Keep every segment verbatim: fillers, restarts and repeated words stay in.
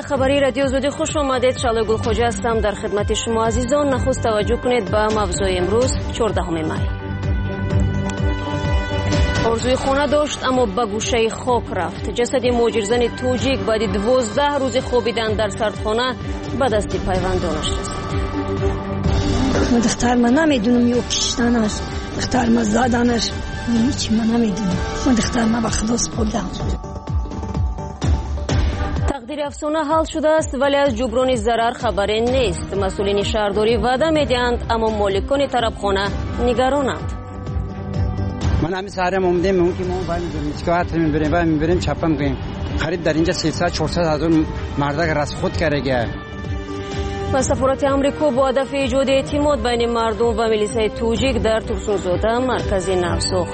خبری رادیو زودی خوش آمدید. شعله گل خوجه هستم در خدمت شما عزیزان. نخست توجه کنید به موضوع امروز چهاردهم می. آرزوی خانه داشت اما به گوشه خاک رفت. جسد مهاجرزن توجیک بعد دوازده روز خوابیدن در سردخانه به دست پیوندانش رسید. من دختر من نمیدونم یو کشتنش، دختر من زدنش، هیچی من نمیدونم. من دختر من به خدا سپردم. تقدیر افسانه حل شده است ولی از جبران ضرر خبری نیست. مسئولین شهرداری وعده میدهند اما مالکان طرفخانه نگرانند. من همین سهرم اومدیم اون که ما باید میسکوات میبریم و میبریم چپا میکنیم. خرید در اینجا سیصد چهارصد هزار مردک رس خود کرده. و سفارت آمریکا با هدف ایجاد اعتماد بین مردم و میلیسای توجیک در ترسونزاده مرکزی نو ساخت.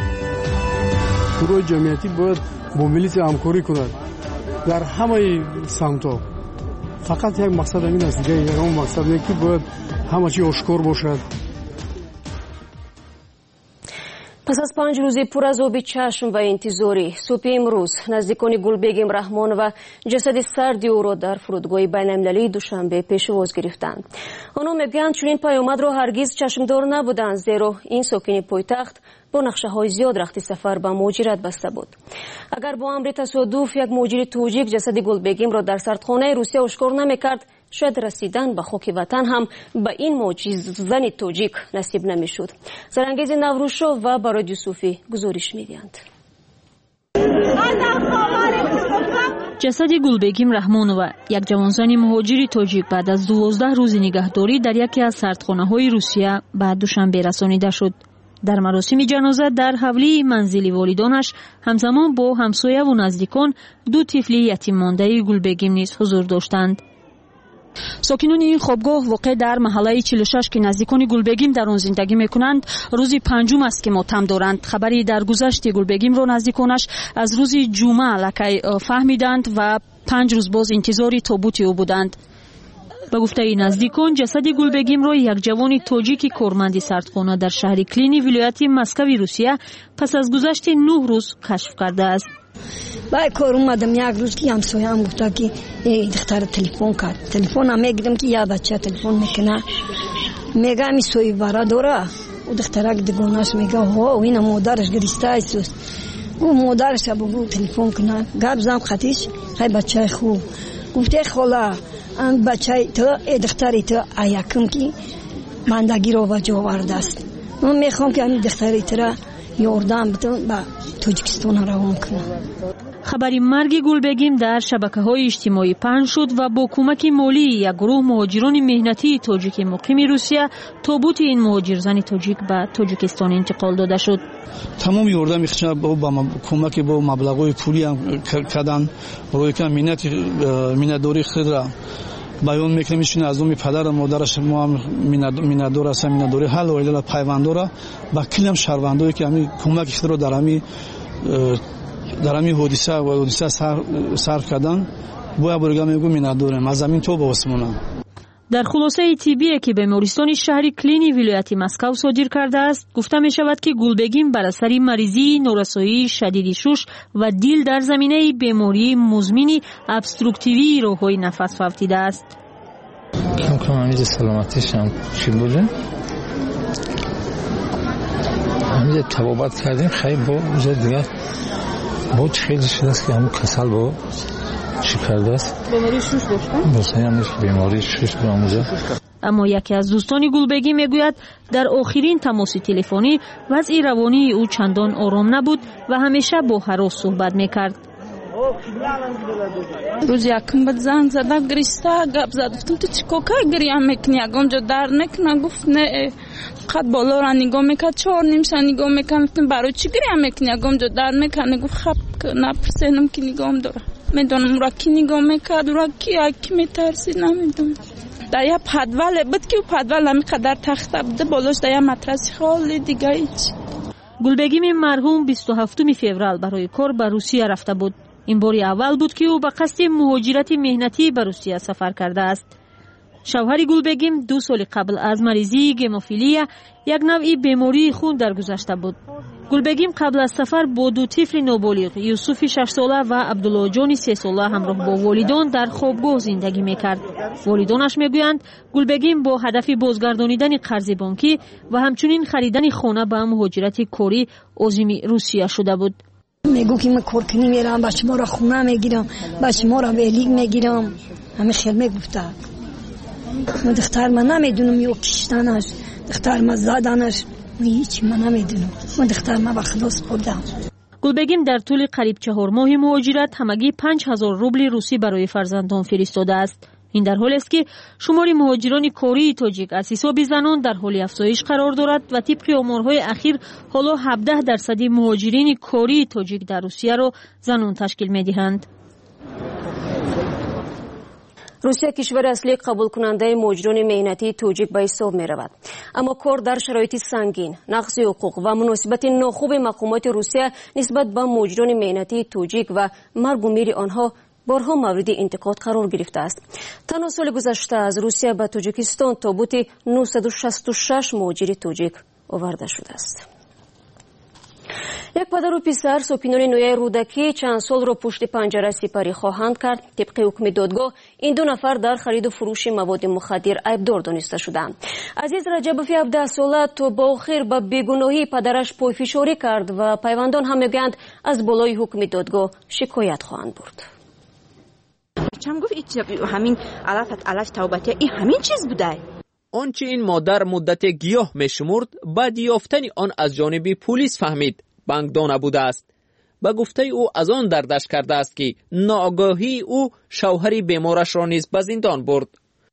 گروه جمعیتی باید با میلیس همکاری کند در همه سمت‌ها. فقط یک مقصد این است، دیگه یک اون مقصد نه که باید همه چی آشکار باشد. پس از پنج روزی پر از آب چشم و انتظاری، صبح امروز نزدیکان گلبگم رحمان و جسد سردی او را در فرودگاه بین‌المللی دوشنبه پیشواز گرفتند. آنها میگویند چنین پیامد را هرگز چشمدار نبودند، زیرا این ساکن پایتخت با نقشه های زیاد رخت سفر به مهاجرت بسته بود. اگر با امر تصادف یک مهاجر توجیک جسد گلبگم را در سردخانه روسیه آشکار نمیکرد، شاید رسیدن به خاک وطن هم به این معجزه‌زن توجیک نصیب نمیشد. سرانگیز نوروشو و براد یوسفی گزارش میدهند. جسد گلبگم رحمانова، یک جوانزن مهاجر توجیک بعد از دوازده روز نگهداری در یکی از سردخانه‌های روسیه به دوشنبه رسانیده شد. در مراسم جنازه در حولی منزل والدانش همزمان با همسایه و نزدیکان دو طفل یتیم مانده گلبگم نیز حضور داشتند. ساکنان این خوابگاه واقع در محله چهل و شش که نزدیکان گلبگم در آن زندگی میکنند روز پنجم است که ماتم دارند. خبری در گذشت گلبگم را نزدیکانش از روز جمعه لکه فهمیدند و پنج روز باز انتظار تابوت او بودند. به گفته نزدیکان جسد گلبگم را یک جوان توجیک کارمند سردخانه در شهر کلینی ولایت مسکو روسیه پس از گذشت نه روز کشف کرده است. با کار اومدم یک روز که همسایه‌ام گفت که دختر تلفن کرد. تلفن هم میگیرم که یا بچه تلفن میکنه، میگه می سوی برا داره و دخترک دگوناش میگه ها اینا مادرش گریسته است. او مادرش بگو تلفن کنه. گپ زدم خطیش های بچه خوب گفته خاله ان بچه تو دختری تو ایکم که ماندگی رو با جا آورده است. من میخوام که همین دختری تو را یاردم بدم با توجیکستان روان کنم. خبری مرگ گلبگم در شبکه‌های اجتماعی پخش شد و با کمک مالی یک گروه مهاجران مهنتی توجیک مقیم روسیه تابوت این مهاجرزن توجیک به تاجیکستان انتقال داده شد. تمام یاردم می‌خواستن با کمک با مبلغ‌های پولی هم کردن. روی که مینت مینداری خود را بیان میکنه میشونه از اون پدر و مادرش ما میندار است مینداری حل و الا پیوندارا با کلم شهروندایی که همین کمک خود رو در همین در همین حادثه و حادثه صرف کردن باید برگم میگم میندارم از زمین تو به آسمون. در خلاصه طبی که بیمارستان شهر کلینی ولایت مسکو صادر کرده است گفته می شود که گلبگم بر اثر مریضی نورسایی شدید شش و دیل در زمینه بیماری مزمن ابستروکتیوی راههای نفس فوتیده است. کم کم همینجا سلامتیش هم چی بوده؟ همینجا تبابت کردیم خیلی با اونجا دیگه بود خیلی شده است که همون کسل با چی کرده است؟ بیماری شش داشتن؟ بسیاری همیش بیماری شش با اونجا. اما یکی از دوستان گلبگم میگوید در آخرین تماس تلفنی وضع روانی او چندان آرام نبود و همیشه با هراس صحبت میکرد. روز یکم بعد زنگ زد گریسته گپ زد گفتم تو چیکار گریم میکنی اونجا در نکنه گفت نه قد بالا را نگاه میکرد چهار نیمش نگاه میکنم گفتم برای چی گریم میکنی اونجا در میکنه گفت خب نپرسیدم که نگاهم داره میدونم را کی نگاه میکرد را کی کی میترسید نمیدونم. در یه پدول بود که پدول همینقدر تخته بوده بالاش در یه مترسی خالی دیگه هیچ. گلبگم مرحوم بیست و هفتم فوریه برای کار به روسیه رفته بود. این باری اول بود که او به قصد مهاجرت مهنتی به روسیه سفر کرده است. شوهر گلبگیم دو سال قبل از مریضی گموفیلیا یک نوعی بیماری خون درگذشته بود. گلبگیم قبل از سفر با دو طفل نوبالغ یوسف شش ساله و عبدالله جان سه ساله همراه با والدان در خوابگاه زندگی میکرد. والدانش میگویند گلبگیم با هدف بازگردانیدن قرض بانکی و همچنین خریدن خانه به مهاجرت کاری عازم روسیه شده بود. میگو که من کار کنی میرم، با شما را خونه میگیرم، با شما را ویلیگ میگیرم. همه خیلی میگفته. من دختر من نمیدونم یا کشتنش، دختر من زدنش، من هیچی من نمیدونم. من دختر من با خدا سپردم. گلبگیم در طول قریب چهار ماه مهاجرت همگی پنج هزار روبل روسی برای فرزندان فرستاده است. این در حالی است که شمار مهاجران کاری تاجیک از حساب زنان در حال افزایش قرار دارد و طبق آمارهای اخیر حالا هفده درصد مهاجرین کاری تاجیک در روسیه را زنان تشکیل می‌دهند. روسیه کشور اصلی قبول کننده مهاجران مهنتی تاجیک به حساب می رود. اما کار در شرایط سنگین، نقض حقوق و مناسبت ناخوب مقامات روسیه نسبت به مهاجران مهنتی تاجیک و مرگ و میر آنها بارها مورد انتقاد قرار گرفته است. تنها سال گذشته از روسیه به تاجیکستان تابوت نهصد و شصت و شش مهاجر تاجیک آورده شده است. یک پدر و پسر سوپینان نویه رودکی چند سال را پشت پنجره سپری خواهند کرد. طبق حکم دادگاه این دو نفر در خرید و فروش مواد مخدر عیبدار دانسته شدند. عزیز رجبوفی هفده ساله تا با آخر به بیگناهی پدرش پایفشاری کرد و پیوندان هم میگویند از بالای حکم دادگاه شکایت خواهند برد. چم گفت همین علافت علف توبتی این همین چیز بوده. آنچه این مادر مدت گیاه میشمرد بعد یافتن آن از جانب پلیس فهمید بانکدان نبوده است. به گفته او از آن دردش کرده است که ناآگاهی او شوهری بیمارش را نیز به زندان برد.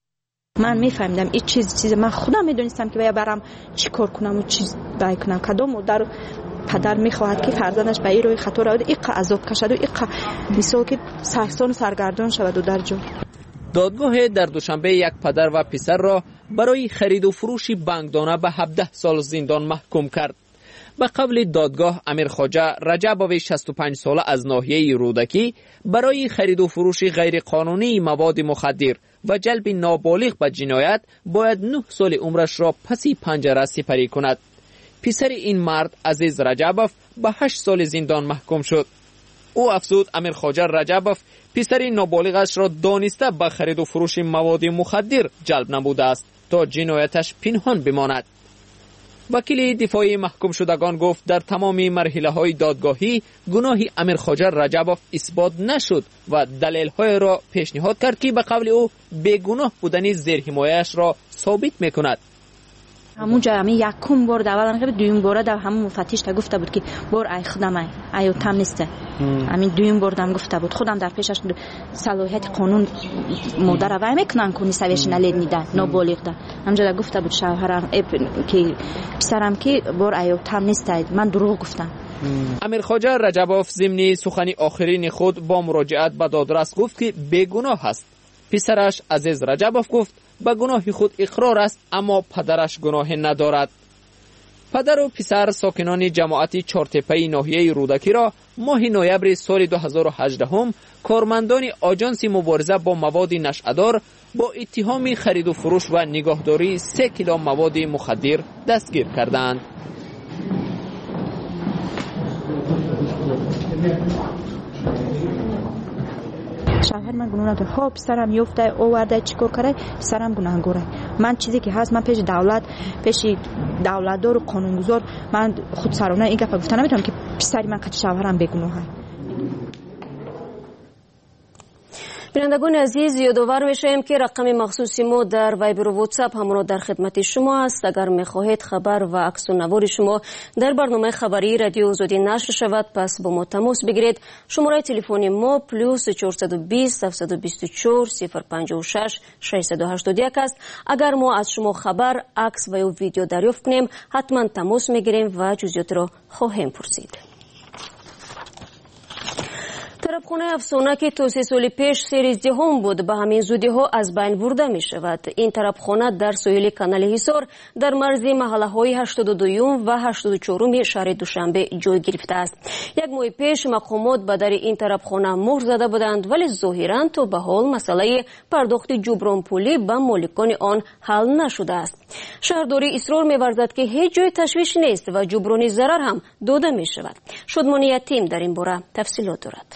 من میفهمیدم این چیز چیز من خودم میدونستم که باید برم چی کار کنم و چیز باید کنم. کدام مادر پدر میخواهد که فرزندش به این روی خطا رود ایقا عذاب کشد و ایقا مثال که سرسان و سرگردان شود و در جان. دادگاه در دوشنبه یک پدر و پسر را برای خرید و فروش بانکدانه به هفده سال زندان محکوم کرد. به قول دادگاه امیر خواجه رجبوف شصت و پنج ساله از ناحیه رودکی برای خرید و فروش غیر قانونی مواد مخدر و جلب نابالغ به جنایت باید نه سال عمرش را پسی پنجره سپری کند. پسر این مرد عزیز رجبوف به هشت سال زندان محکوم شد. او افزود امیر خواجه رجبوف پسر نابالغش را دانسته به خرید و فروش مواد مخدر جلب نموده است تا جنایتش پنهان بماند. وکیل دفاعی محکوم شدگان گفت در تمام مرحله های دادگاهی گناهی امیر خواجه رجبوف اثبات نشد و دلیل های را پیشنهاد کرد که به قول او بیگناه بودن زیر حمایه‌اش را ثابت میکند. همون جا همین یکم بار اول که دویم بار در همون مفتش تا گفته بود که بار ای خودم ای ایو تام نیسته. همین دویم بار دم گفته بود خودم در پیشش صلاحیت قانون مادر وای میکنن کنی سویش نلید میدن نابالغ ده. همونجا گفته بود شوهرم که پسرم که بار ایو تام نیسته من دروغ گفتم. امیر خواجه رجبوف ضمن سخن آخرین خود با مراجعت به دادرس گفت که بیگناه است. پسرش عزیز رجبوف گفت به گناه خود اقرار است اما پدرش گناه ندارد. پدر و پسر ساکنان جماعت چهارتپه ناحیه رودکی را ماه نوامبر سال دو هزار و هجده هم کارمندان آژانس مبارزه با مواد نشئه‌دار با اتهام خرید و فروش و نگهداری سه کیلو مواد مخدر دستگیر کردند. شوهر من گناه نداره. ها پسرم یفته آورده چیکار کرده پسرم گناهگاره. من چیزی که هست من پیش دولت پیش دولتدار و قانونگذار من خود سرانه این گپ گفتن نمیتونم که پسری من قطع شوهرم بیگناهه. بینندگان عزیز یادآور میشیم که رقم مخصوصی ما در وایبر و واتساپ همراه در خدمت شما است. اگر میخواهید خبر و عکس و نوار شما در برنامه خبری رادیو آزادی نشر شود پس با ما تماس بگیرید. شماره تلفن ما پلوس چهارصد و بیست هفتصد و بیست و چهار صفر پنجاه و شش ششصد و هشتاد و یک است. اگر ما از شما خبر، عکس و یا ویدیو دریافت کنیم حتما تماس میگیریم و جزئیات را خواهیم پرسید. طرف тарабхонаи афсона ки то се соли пеш сериздиҳом буд ба ҳамин зудиҳо аз байн бурда мешавад. Ин тарабхона дар соҳили канали Ҳисор дар марзи маҳаллаҳои ҳаштоду дуюм ва ҳаштоду чоруми шаҳри Душанбе ҷой гирифтааст. Як моҳи пеш мақомот ба дари ин тарабхона муҳр зада буданд, вале зоҳиран то ба ҳол масъалаи пардохти ҷубронпулӣ ба моликони он ҳал нашудааст. Шаҳрдорӣ исрор меварзад ки ҳеҷ ҷои ташвиш нест ва ҷуброни зарар ҳам дода мешавад. Шодмони Ятим дар ин бора тафсилот дорад.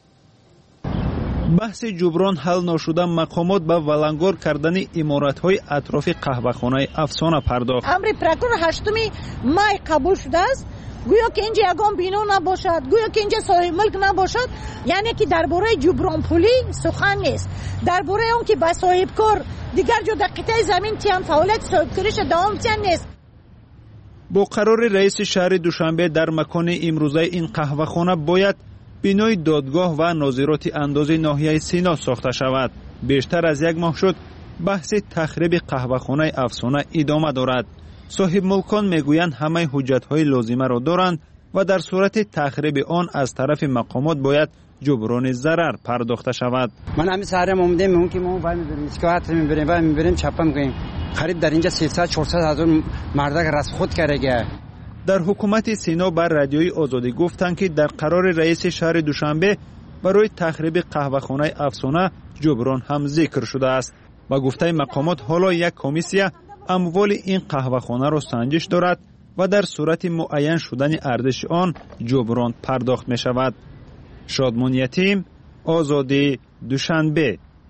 баҳси ҷуброн ҳал ношуда мақомот ба валангор кардани иморатҳои атрофи қаҳвахонаи афсона пардохт. амри прокурор ҳаштуми май қабул шудааст. гӯё ки инҷа ягон бино набошад, гӯё ки инҷа соҳибмулк набошад, яъне ки дар бораи ҷубронпулӣ сухан нест. дар бораи он ки ба соҳибкор дигар ҷо дар қитъаи замин тиян фаъолияти соҳибкориша давом тиян нест. бо қарори раиси шаҳри Душанбе дар макони имрӯзаи ин қаҳвахона бояд бинои додгоҳ ва нозироти андози ноҳияи Сино сохта шавад. бештар аз як моҳ шуд баҳси тахриби қаҳвахонаи афсона идома дорад. соҳибмулкон мегӯянд ҳамаи ҳуҷҷатҳои лозимаро доранд ва дар сурати тахриби он аз тарафи мақомот бояд ҷуброни зарар пардохта шавад. ман ҳамин саҳарам омадем меон ки мо вай мебирем искоат мебирем вай мебирем чапа мекунем хариб дар инҷа сесад чорсад ҳазор мардак расход карега. дар ҳукумати Сино бар радиои Озодӣ гуфтанд ки дар қарори раиси шаҳри Душанбе барои тахриби қаҳвахонаи афсона ҷуброн ҳам зикр шудааст. ба гуфтаи мақомот ҳоло як комиссия амволи ин қаҳвахонаро санҷиш дорад ва дар сурати муайян шудани арзиши он ҷуброн пардохт мешавад. Шодмон Ятим, Озодӣ, Душанбе.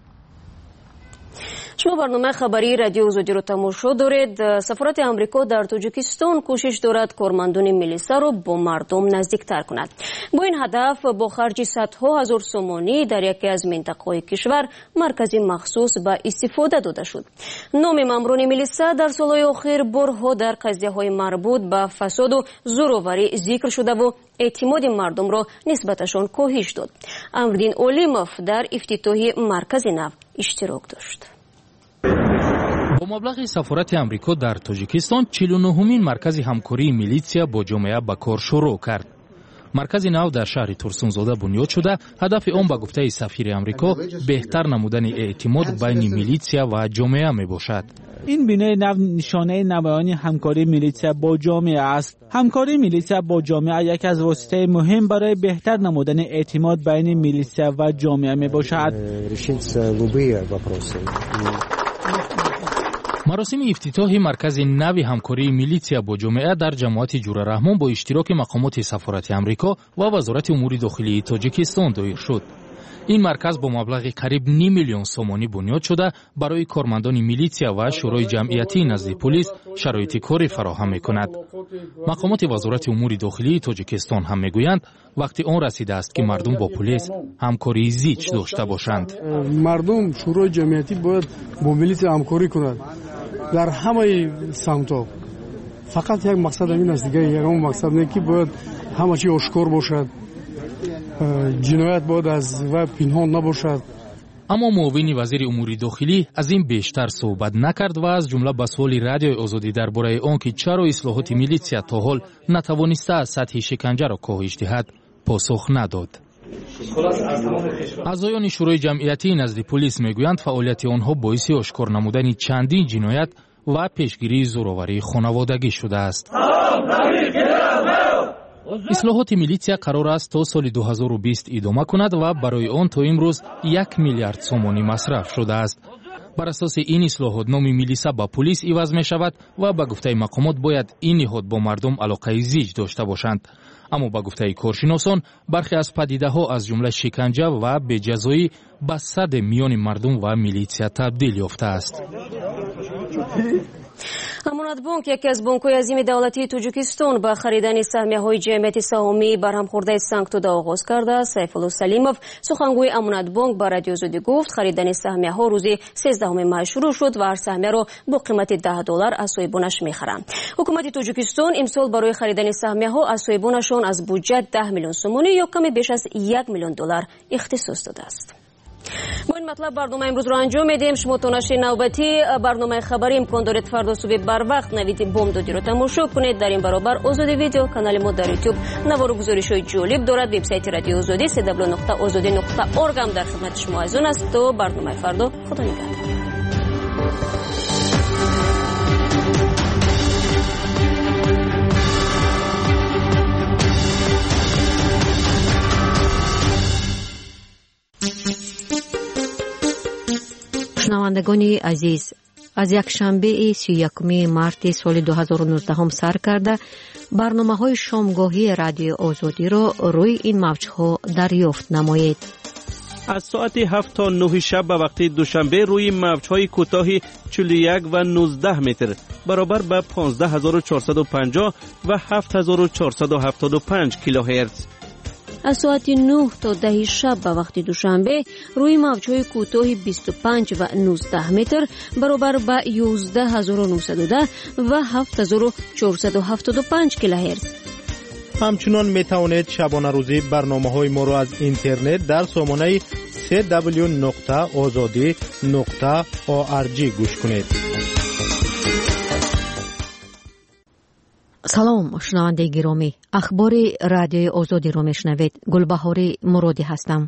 шумо барномаи хабарии радиои Озодиро тамошо доред. сафорати амрико дар Тоҷикистон кӯшиш дорад кормандони милисаро бо мардум наздиктар кунад. бо ин ҳадаф бо харҷи садҳо ҳазор сомонӣ дар яке аз минтақаҳои кишвар маркази махсус ба истифода дода шуд. номи маъмурони милиса дар солҳои охир борҳо дар қазияҳои марбут ба фасоду зӯроварӣ зикр шудаву эътимоди мардумро нисбаташон коҳиш дод. Амриддин Олимов дар ифтитоҳи маркази нав иштирок дошт. бо маблағи сафорати амрико дар Тоҷикистон чилу нӯҳумин маркази ҳамкории милитсия бо ҷомеа ба кор шурӯъ кард. маркази нав дар шаҳри Турсунзода бунёд шуда, ҳадафи он ба гуфтаи сафири амрико беҳтар намудани эътимод байни милитсия ва ҷомеа мебошад. این بینای نو نشانه نمایانی همکاری میلیسیا با جامعه است. همکاری میلیسیا با جامعه یک از وسیله مهم برای بهتر نمودن اعتماد بین میلیسیا و جامعه می باشد. مراسم افتتاح مرکز نو همکاری میلیسیا با جامعه در جماعت جوره رحمان با اشتراک مقامات سفارت آمریکا و وزارت امور داخلی تاجیکستان دایر شد. این مرکز با مبلغ قریب نیم میلیون سومانی بنیاد شده برای کارمندان میلیسیا و شورای جمعیتی نزد پلیس شرایط کاری فراهم میکند. مقامات وزارت امور داخلی تاجیکستان هم میگویند وقتی آن رسیده است که مردم با پلیس همکاری زیچ داشته باشند. مردم شورای جمعیتی باید با میلیسیا همکاری کند در همه سمت‌ها. فقط یک مقصد این است دیگه، یگان مقصد نه که باید همه چی آشکار باشد. جنایت باید از و پنهان نباشد. اما معاون وزیر امور داخلی از این بیشتر صحبت نکرد و از جمله به سوال رادیوی آزادی درباره آنکه چرا اصلاحات میلیسیا تا حال نتوانسته از سطح شکنجه را کاهش دهد پاسخ نداد. اعضایان شورای جمعیتی نزد پلیس میگویند فعالیت آنها باعث آشکار نمودن چندین جنایت و پیشگیری زورآوری خانوادگی شده است. اصلاحات میلیسیا قرار است تا سال دو هزار و بیست ادامه کند و برای آن تا امروز یک میلیارد سومانی مصرف شده است. بر اساس این اصلاحات نام میلیسا با پلیس عوض می شود و به گفته مقامات باید این نهاد با مردم علاقه زیج داشته باشند. اما به گفته کارشناسان برخی از پدیده ها از جمله شکنجه و بجزایی به صد میان مردم و میلیسیا تبدیل یافته است. амонатбонк яке аз бонкҳои азими давлатии Тоҷикистон ба харидани саҳмияҳои ҷамъияти саҳомӣ барҳамхӯрдаи Сангтуда оғоз кардааст. Сайфулло Салимов, сухангӯи амонатбонк ба радиои Озодӣ гуфт, харидани саҳмияҳо рӯзи сезддаҳуми май шурӯъ шуд ва ҳар саҳмияро бо қимати даҳ доллар аз соҳибонаш мехаранд. ҳукумати Тоҷикистон имсол барои харидани саҳмияҳо аз соҳибонашон аз буҷа даҳ миллион сомонӣ ё каме беш аз як миллион доллар ихтисос додааст. با این مطلب برنامه امروز رو انجام میدیم. شما تا نشر نوبتی برنامه خبری امکان دارید فردا صبح بر وقت نوید بامدادی رو تماشا کنید. در این برابر آزادی ویدیو کانال ما در یوتیوب نوار و گزارش‌های جالب دارد. وبسایت رادیو آزادی سی دبلیو نقطه آزادی نقطه اورگ هم در خدمت شما عزیزان است. تو برنامه فردا خدا نگهدار. شنوندگان عزیز، از یک شنبه سی و یکم مارت سال دو هزار و نوزده هم سر کرده برنامه های شامگاهی رادیو آزادی را روی این موجها دریافت نمایید. از ساعت هفت تا نه شب به وقت دوشنبه روی موجهای کوتاه چهل و یک و نوزده متر برابر به پانزده هزار و چهارصد و پنجاه و هفت هزار و چهارصد و هفتاد و پنج کیلوهرتز. از ساعت نه تا ده شب به وقت دوشنبه روی موجهای کوتاه بیست و پنج و نوزده متر برابر به یازده هزار و نهصد و ده و هفت هزار و چهارصد و هفتاد و پنج کیلوهرتز. همچنان می توانید شبانه روزی برنامه های ما را از اینترنت در سامانه سی دبلیو نقطه آزادی نقطه اورگ گوش کنید. سلام شنونده گرامی، اخبار رادیوی آزادی را میشنوید. گلبهار مرادی هستم.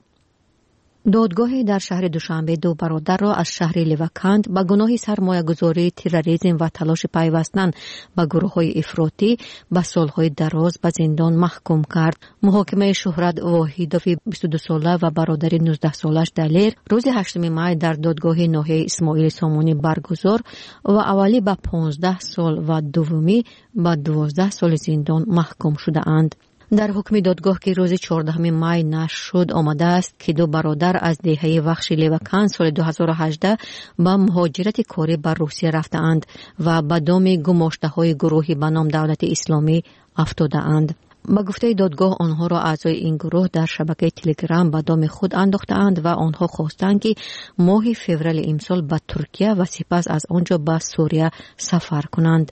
دادگاهی در شهر دوشنبه دو برادر را از شهر لیوکند به گناه سرمایه‌گذاری، تروریسم و تلاش پیوستن به گروه‌های افراطی به سالهای دراز به زندان محکوم کرد. محاکمه شهرت واحدوی بیست و دو ساله و برادر نوزده سالش دلیر روز هشتم می در دادگاه ناحیه اسماعیل سامانی برگزار و اولی به پانزده سال و دومی به دوازده سال زندان محکوم شده اند. در حکم دادگاه که روز چهاردهم می نشر شد آمده است که دو برادر از دهه وخش لیوکند سال دو هزار و هجده با مهاجرت کاری به روسیه رفتند و به دام گماشته‌های گروهی به نام دولت اسلامی افتاده اند. با گفته دادگاه آنها را اعضای این گروه در شبکه تلگرام به دام خود انداختند و آنها خواستند که ماه فوریه امسال به ترکیه و سپس از آنجا به سوریه سفر کنند.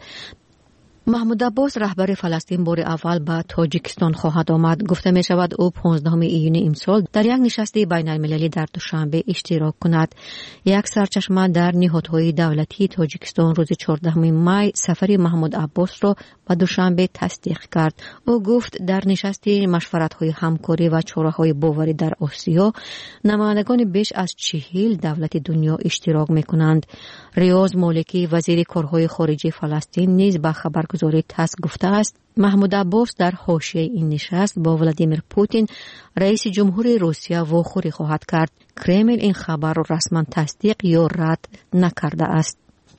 محمود عباس رهبر فلسطین بار اول به تاجیکستان خواهد آمد. گفته می شود او پانزدهم ایون امسال در یک نشست بین المللی در دوشنبه اشتراک کند. یک سرچشمه در نهادهای دولتی تاجیکستان روز چهاردهم می سفر محمود عباس را به دوشنبه تصدیق کرد. او گفت در نشست مشورت‌های همکاری و چاره‌های باوری در آسیا نمایندگان بیش از چهل دولت دنیا اشتراک می‌کنند. ریاض مالکی وزیر کارهای خارجه فلسطین نیز به خبرگزاری تاس گفته است محمود عباس در حاشیه این نشست با ولادیمیر پوتین رئیس جمهور روسیه واخوری خواهد کرد. کرمل این خبر را رسما تصدیق یا رد نکرده است.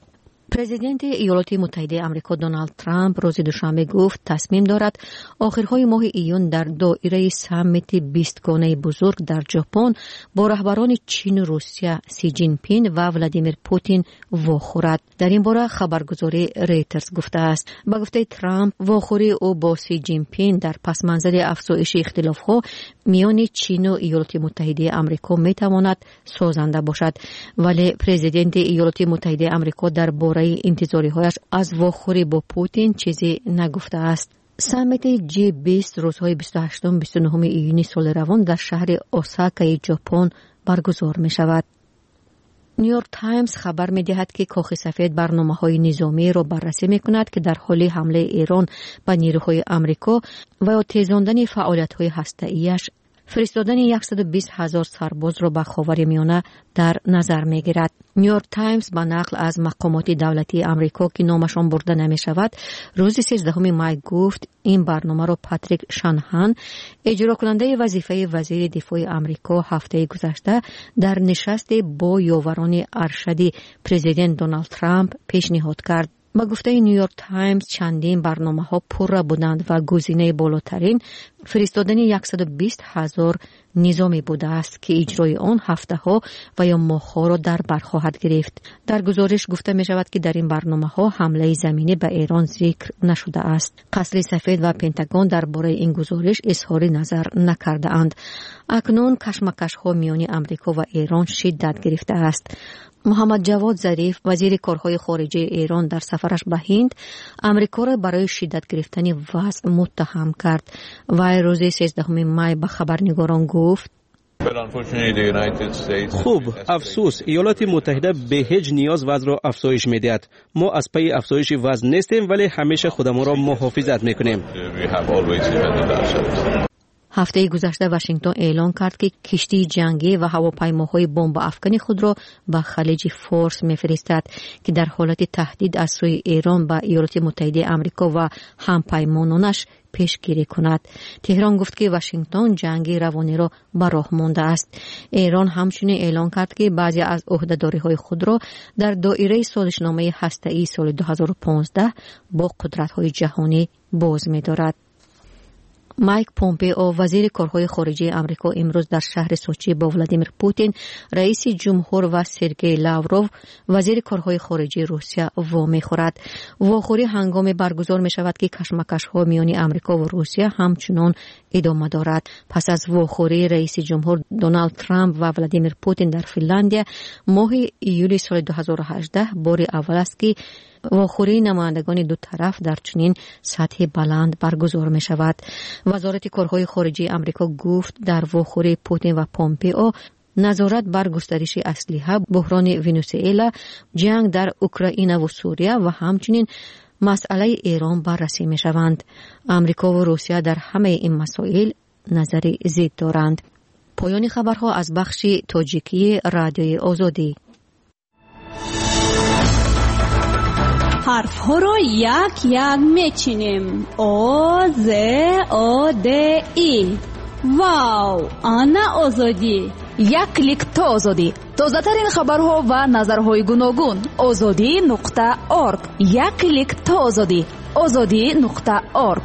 پرزیدنت ایالات متحده آمریکا دونالد ترامپ روز دوشنبه گفت تصمیم دارد آخرهای ماه ایون در دایره سامیت بیست گانه بزرگ در ژاپن با رهبران چین و روسیه سی جین پینگ و ولادیمیر پوتین واخورد. در این باره خبرگزاری ریترز گفته است. با گفته ترامپ واخوری او با سی جین پینگ در پس منظر افزایش اختلاف‌ها میان چین و ایالات متحده آمریکا میتواند سازنده باشد، ولی پرزیدنت ایالات متحده آمریکا در باره انتظاری‌هایش از واخوری با پوتین چیزی نگفته است. سامیت جی بیست روزهای بیست و هشت و بیست و نه ایون سال روان در شهر اوساکای ژاپن برگزار می شود. نیویورک تایمز خبر می دهد که کاخ سفید برنامه‌های نظامی را بررسی می کند که در حال حمله ایران به نیروهای آمریکا و تیزاندن فعالیت‌های هسته‌ایش فرستادن صد و بیست هزار سرباز را به خاورمیانه در نظر می گیرد. نیویورک تایمز با نقل از مقامات دولتی آمریکا که نامشان برده نمی شود روز سیزدهم می گفت این برنامه را پاتریک شانهان اجرا کننده وظیفه وزیر دفاع آمریکا هفته گذشته در نشست با یاوران ارشد پرزیدنت دونالد ترامپ پیشنهاد کرد. با گفته نیویورک تایمز چندین برنامه ها پر بودند و گزینه بالاترین فرستادن صد و بیست هزار نظامی بوده است که اجرای آن هفته ها و یا ماه ها را در بر خواهد گرفت. در گزارش گفته می شود که در این برنامه ها حمله زمینی به ایران ذکر نشده است. قصر سفید و پنتاگون درباره این گزارش اظهار نظر نکرده اند. اکنون کشمکش ها میان آمریکا و ایران شدت گرفته است. محمد جواد ظریف وزیر کارهای خارجه ایران در سفرش به هند آمریکا را برای شدت گرفتن وضع متهم کرد و روز سیزدهم می به خبرنگاران گفت خوب، افسوس ایالات متحده به هیچ نیاز وضع را افزایش میدهد. ما از پی افزایش وضع نیستیم ولی همیشه خودمان را محافظت میکنیم. هفته گذشته واشنگتن اعلام کرد که کشتی جنگی و هواپیماهای بمب افکن خود را به خلیج فارس می‌فرستد که در حالت تهدید از سوی ایران به ایالات متحده آمریکا و همپیمانانش پیشگیری کند. تهران گفت که واشنگتن جنگ روانی را به راه مانده است. ایران همچنین اعلام کرد که بعضی از عهده‌داری‌های خود را در دایره سازشنامه هسته‌ای سال دو هزار و پانزده با قدرت‌های جهانی باز می‌دارد. مایک پومپئو وزیر کارهای خارجه آمریکا امروز در شهر سوچی با ولادیمیر پوتین رئیس جمهور و سرگئی لاوروف وزیر کارهای خارجه روسیه وامی خورد. واخوری هنگام برگزار می شود که کشمکش ها میان آمریکا و روسیه همچنان ادامه دارد. پس از واخوری رئیس جمهور دونالد ترامپ و ولادیمیر پوتین در فنلاندی ماه ایولی سال دو هزار و هجده بار اول است که واخوری نمایندگان دو طرف در چنین سطح بلند برگزار می شود. وزارت کارهای خارجه آمریکا گفت در واخوری پوتین و پومپئو نظارت بر گسترش اسلحه، بحران ونزوئلا، جنگ در اوکراین و سوریه و همچنین مسئله ایران بررسی می شوند. آمریکا و روسیه در همه این مسائل نظر ضد دارند. پایان خبرها از بخش تاجیکی رادیوی آزادی. حرف ها رو یک یک میچینیم. او ز او د ای. واو، آنا آزادی. یک کلیک تا آزادی. تازه ترین خبرها و نظرهای گوناگون. آزادی نقطه ارگ. یک کلیک تا آزادی. آزادی نقطه ارگ.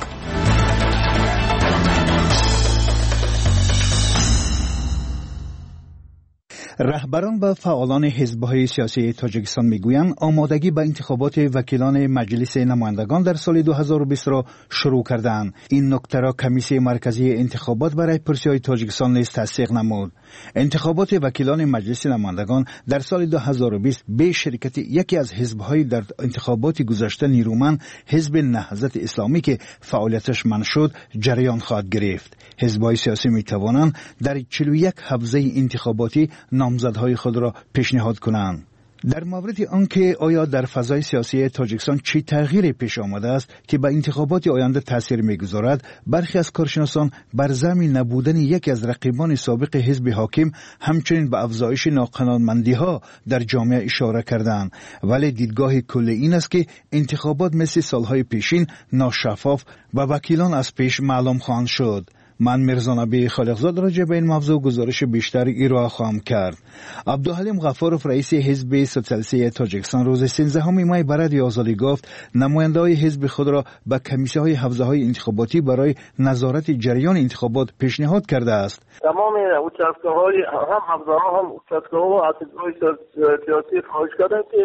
رهبران و فعالان حزب‌های سیاسی تاجیکستان میگویند آمادگی به انتخابات وکیلان مجلس نمایندگان در سال دو هزار و بیست را شروع کردند. این نکته را کمیسیون مرکزی انتخابات برای پرسی‌های تاجیکستان نیز تصدیق نمود. انتخابات وکیلان مجلس نمایندگان در سال دو هزار و بیست به شرکت یکی از حزب‌های در انتخابات گذشته نیرومند حزب نهضت اسلامی که فعالیتش منع شد جریان خواهد گرفت. حزب‌های سیاسی می‌توانند در چهل و یک حوزه انتخاباتی نامزدهای خود را پیشنهاد کنند. در مورد آنکه آیا در فضای سیاسی تاجیکستان چه تغییری پیش آمده است که به انتخابات آینده تاثیر می‌گذارد، برخی از کارشناسان بر ضمن نبودن یکی از رقیبان سابق حزب حاکم همچنین به افزایش ناقانونمندی‌ها در جامعه اشاره کردند، ولی دیدگاه کلی این است که انتخابات مثل سالهای پیشین ناشفاف و وکیلان از پیش معلوم خواهند شد. من میرزا نبی خالقزاد راجع به این موضوع گزارش بیشتر ارائه خواهم کرد. عبدالحلیم غفارов رئیس حزب سوسیالیستی تاجیکستان روز سیزدهم مای به رادیو آزادی گفت نماینده‌های حزب خود را به کمیسی‌های حوزه‌های انتخاباتی برای نظارت جریان انتخابات پیشنهاد کرده است. تمام участкаҳои هم حوزه‌ها هم участкаҳо و حزب‌های سیاسی خواهش کردند که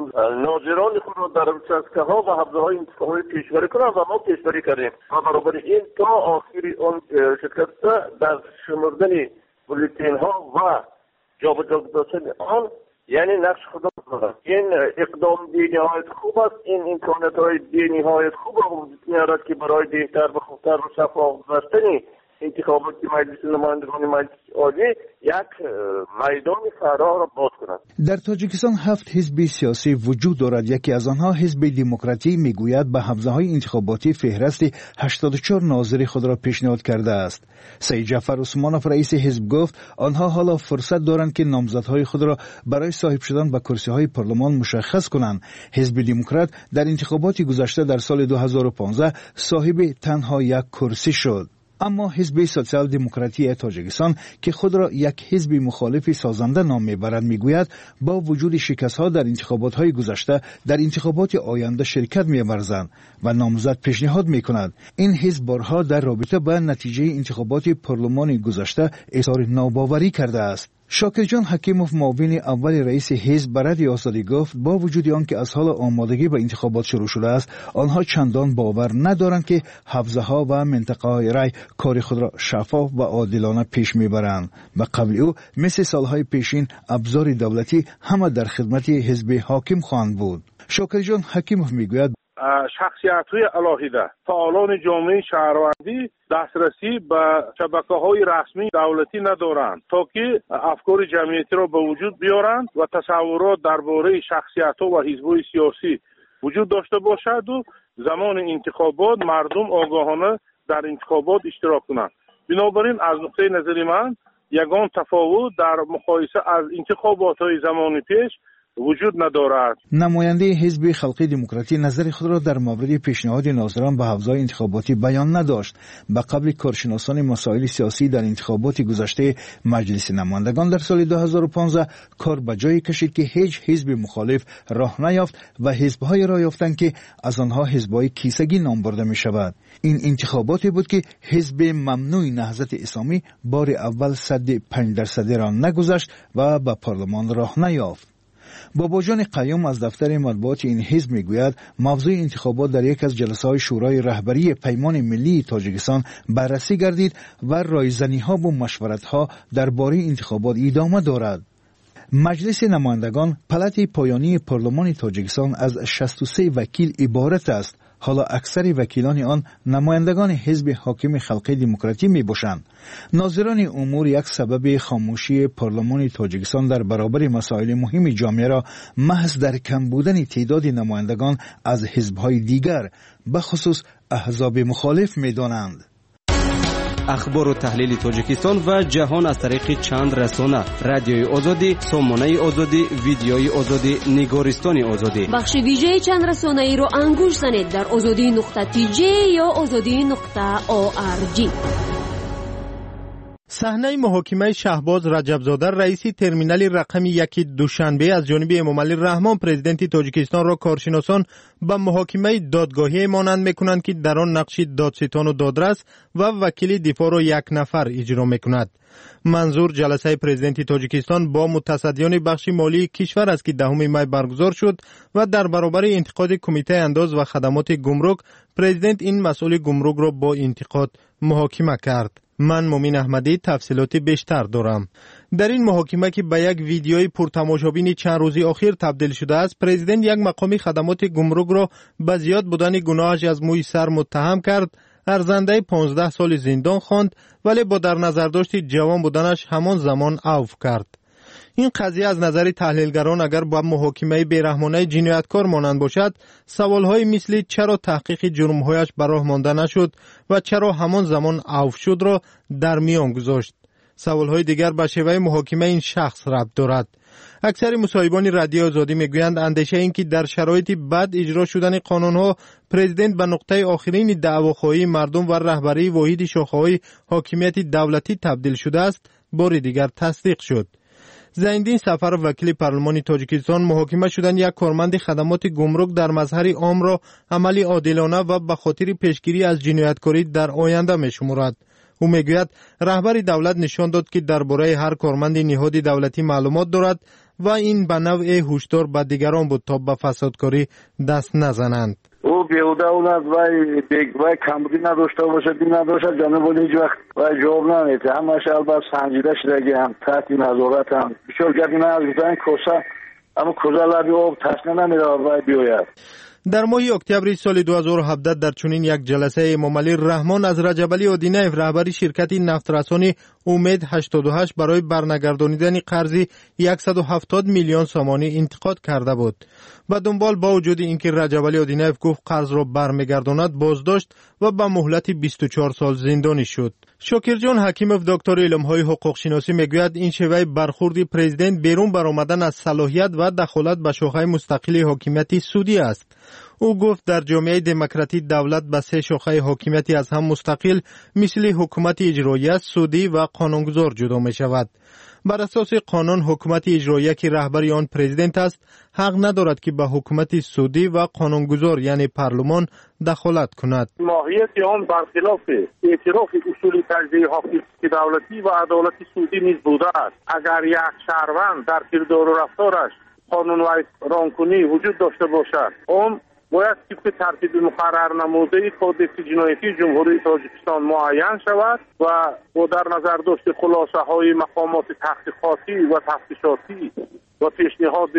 ناظران خود را در участкаҳо و حوزه‌های انتخاباتی پیشبری کنند و ما پیشبری کردیم. و برابر این تا آخر آن شرکت در شمردن بولتین ها و جابجا داشتن آن یعنی نقش خود دارد. این اقدام نهایت خوب است. این امکانات های نهایت خوب را وجود می‌آورد که برای بهتر و خوبتر و شفاف گذشتن انتخابات مجلس نمایندگان مجلس عالی یک میدان فراغ را باز کند. در تاجیکستان هفت حزب سیاسی وجود دارد. یکی از آنها حزب دموکراتی میگوید به حوزه‌های انتخاباتی فهرست هشتاد و چهار ناظر خود را پیشنهاد کرده است. سید جعفر عثمانوف رئیس حزب گفت آنها حالا فرصت دارند که نامزدهای خود را برای صاحب شدن به کرسی‌های پارلمان مشخص کنند. حزب دموکرات در انتخابات گذشته در سال دو هزار و پانزده صاحب تنها یک کرسی شد. اما حزب سوسیال دموکراتی تاجیکستان که خود را یک حزب مخالف سازنده نام میبرد میگوید با وجود شکست‌ها در انتخابات‌های گذشته در انتخابات آینده شرکت می‌ورزند و نامزد پیشنهاد می‌کند. این حزب بارها در رابطه با نتیجه انتخابات پارلمان گذشته اظهار ناباوری کرده است. شاکر جان حکیموف معاون اول رئیس حزب به رادیو آزادی گفت با وجود آنکه از حال آمادگی به انتخابات شروع شده است آنها چندان باور ندارند که حوزه‌ها و منطقه‌های رای کار خود را شفاف و عادلانه پیش میبرند. به قول او مثل سالهای پیشین ابزار دولتی همه در خدمت حزب حاکم خواهند بود. شاکر جان حکیموف میگوید شخصیت‌های علاهیده، فعالان جامعه شهروندی دسترسی به شبکه‌های رسمی دولتی ندارند تا که افکار جمعیتی را به وجود بیارند و تصورات درباره شخصیت‌ها و حزب‌های سیاسی وجود داشته باشد و زمان انتخابات مردم آگاهانه در انتخابات اشتراک کنند. بنابراین از نقطه نظر من یگان تفاوت در مقایسه از انتخابات‌های زمان پیش وجود ندارد. نماینده حزب خلقی دموکراتی نظر خود را در مورد پیشنهاد ناظران به حوزه انتخاباتی بیان نداشت. به قبل کارشناسان مسائل سیاسی در انتخابات گذشته مجلس نمایندگان در سال دو هزار و پانزده کار به جای کشید که هیچ حزب مخالف راه نیافت و حزب‌های راه یافتند که از آنها حزب‌های کیسگی نام برده می شود. این انتخاباتی بود که حزب ممنوع نهضت اسلامی بار اول صد پنج درصدی را نگذشت و به پارلمان راه نیافت. بابا جان قیوم از دفتر مطبوعات این حزب میگوید موضوع انتخابات در یک از جلسه‌های شورای رهبری پیمان ملی تاجیکستان بررسی گردید و رایزنی‌ها و مشورت‌ها درباره انتخابات ادامه دارد. مجلس نمایندگان پلات پایانی پارلمان تاجیکستان از شصت و سه وکیل عبارت است. حالا اکثر وکیلان آن نمایندگان حزب حاکم خلقی دموکراتی می باشند. ناظران امور یک سبب خاموشی پارلمان تاجیکستان در برابر مسائل مهم جامعه را محض در کم بودن تعداد نمایندگان از حزب‌های دیگر به خصوص احزاب مخالف می دانند. اخبار و تحلیل تاجیکستان و جهان از طریق چند رسانه: رادیوی آزادی، سامانه آزادی، ویدیوی آزادی، نگارستان آزادی. بخش ویژه چند رسانه ای رو انگوش زنید در آزادی نقطه تی جی یا آزادی نقطه او آر جی. صحنه محاکمه شهباز رجبزاده رئیس ترمینال رقم یک دوشنبه از جانب امامعلی رحمان پرزیدنت تاجیکستان را کارشناسان به محاکمه دادگاهی مانند میکنند که در آن نقش دادستان و دادرس و وکیل دفاع را یک نفر اجرا میکند. منظور جلسه پرزیدنت تاجیکستان با متصدیان بخش مالی کشور است که دهم می برگزار شد و در برابر انتقاد کمیته انداز و خدمات گمرک پرزیدنت این مسئول گمرک را با انتقاد محاکمه کرد. من مومین احمدی تفصیلات بیشتر دارم. در این محاکمه که به یک ویدیوی پرتماشابین چند روزی اخیر تبدیل شده است، پرزیدنت یک مقام خدمات گمرک را به زیاد بودن گناهش از موی سر متهم کرد، ارزنده پانزده سال زندان خواند، ولی با در نظر داشت جوان بودنش همان زمان عفو کرد. این قضیه از نظر تحلیلگران اگر با محاکمه بیرحمانه جنایتکار مانند باشد، سوالهای مثل چرا تحقیق جرمهایش به راه مانده نشد و چرا همان زمان عفو شد را در میان گذاشت. سوالهای دیگر به شیوه محاکمه این شخص ربط دارد. اکثر مصاحبان رادیو آزادی میگویند اندیشه این که در شرایط بد اجرا شدن قانونها پرزیدنت به نقطه آخرین دعواخواهی مردم و رهبری واحد شاخه‌های حاکمیت دولتی تبدیل شده است، بار دیگر تصدیق شد. زیندین سفر وکیل پارلمان تاجیکستان محاکمه شدن یک کارمند خدمات گمرک در مظهر عام را عملی عادلانه و به خاطر پیشگیری از جنایتکاری در آینده می‌شمارد. او میگوید رهبر دولت نشان داد که درباره هر کارمند نهاد دولتی معلومات دارد و این به نوع هشدار به دیگران بود تا به فسادکاری دست نزنند. او بیهوده اون از وای دیگ وای کمبودی نداشته باشد این نداشد جانب ولی هیچ وقت وای جواب نمیده. همش البته سنجیده شده هم تحت نظارت هم بسیار گردی نه از بزن کوسه اما کوزه لبی آب تشنه نمیده وای بیاید. در ماه اکتبر سال دو هزار و هفده در چنین یک جلسه امامعلی رحمان از رجبعلی آدینیف رهبر شرکت نفترسانی امید هشتاد و هشت برای برنگردانیدن قرضی صد و هفتاد میلیون سامانی انتقاد کرده بود. و دنبال با وجود اینکه رجبعلی آدینیف گفت قرض را برمیگرداند بازداشت و به مهلت بیست و چهار سال زندانی شد. شاکرجان حکیموف دکتر علم‌های حقوق شناسی میگوید این شیوه برخورد پرزیدنت بیرون برآمدن از صلاحیت و دخالت به شاخه مستقل حاکمیت سودی است. او گفت در جامعه دموکراتی دولت به سه شاخه حاکمیتی از هم مستقل مثل حکومت اجرایی، سودی و قانونگذار جدا می شود. بر اساس قانون حکومت اجرایی که رهبر آن پرزیدنت است حق ندارد که به حکومت سودی و قانونگذار یعنی پارلمان دخالت کند. ماهیت آن برخلاف اعتراف اصول تجزیه حاکمیت دولتی و عدالت سودی نیز بوده است. اگر یک شهروند در کردار و رفتارش قانون و رانکنی وجود داشته باشد، آن باید طبق ترتیب مقرر نموده کودکس جنایتی جمهوری تاجیکستان معین شود و با در نظر داشت خلاصه های مقامات تحقیقاتی و تفتیشاتی و پیشنهاد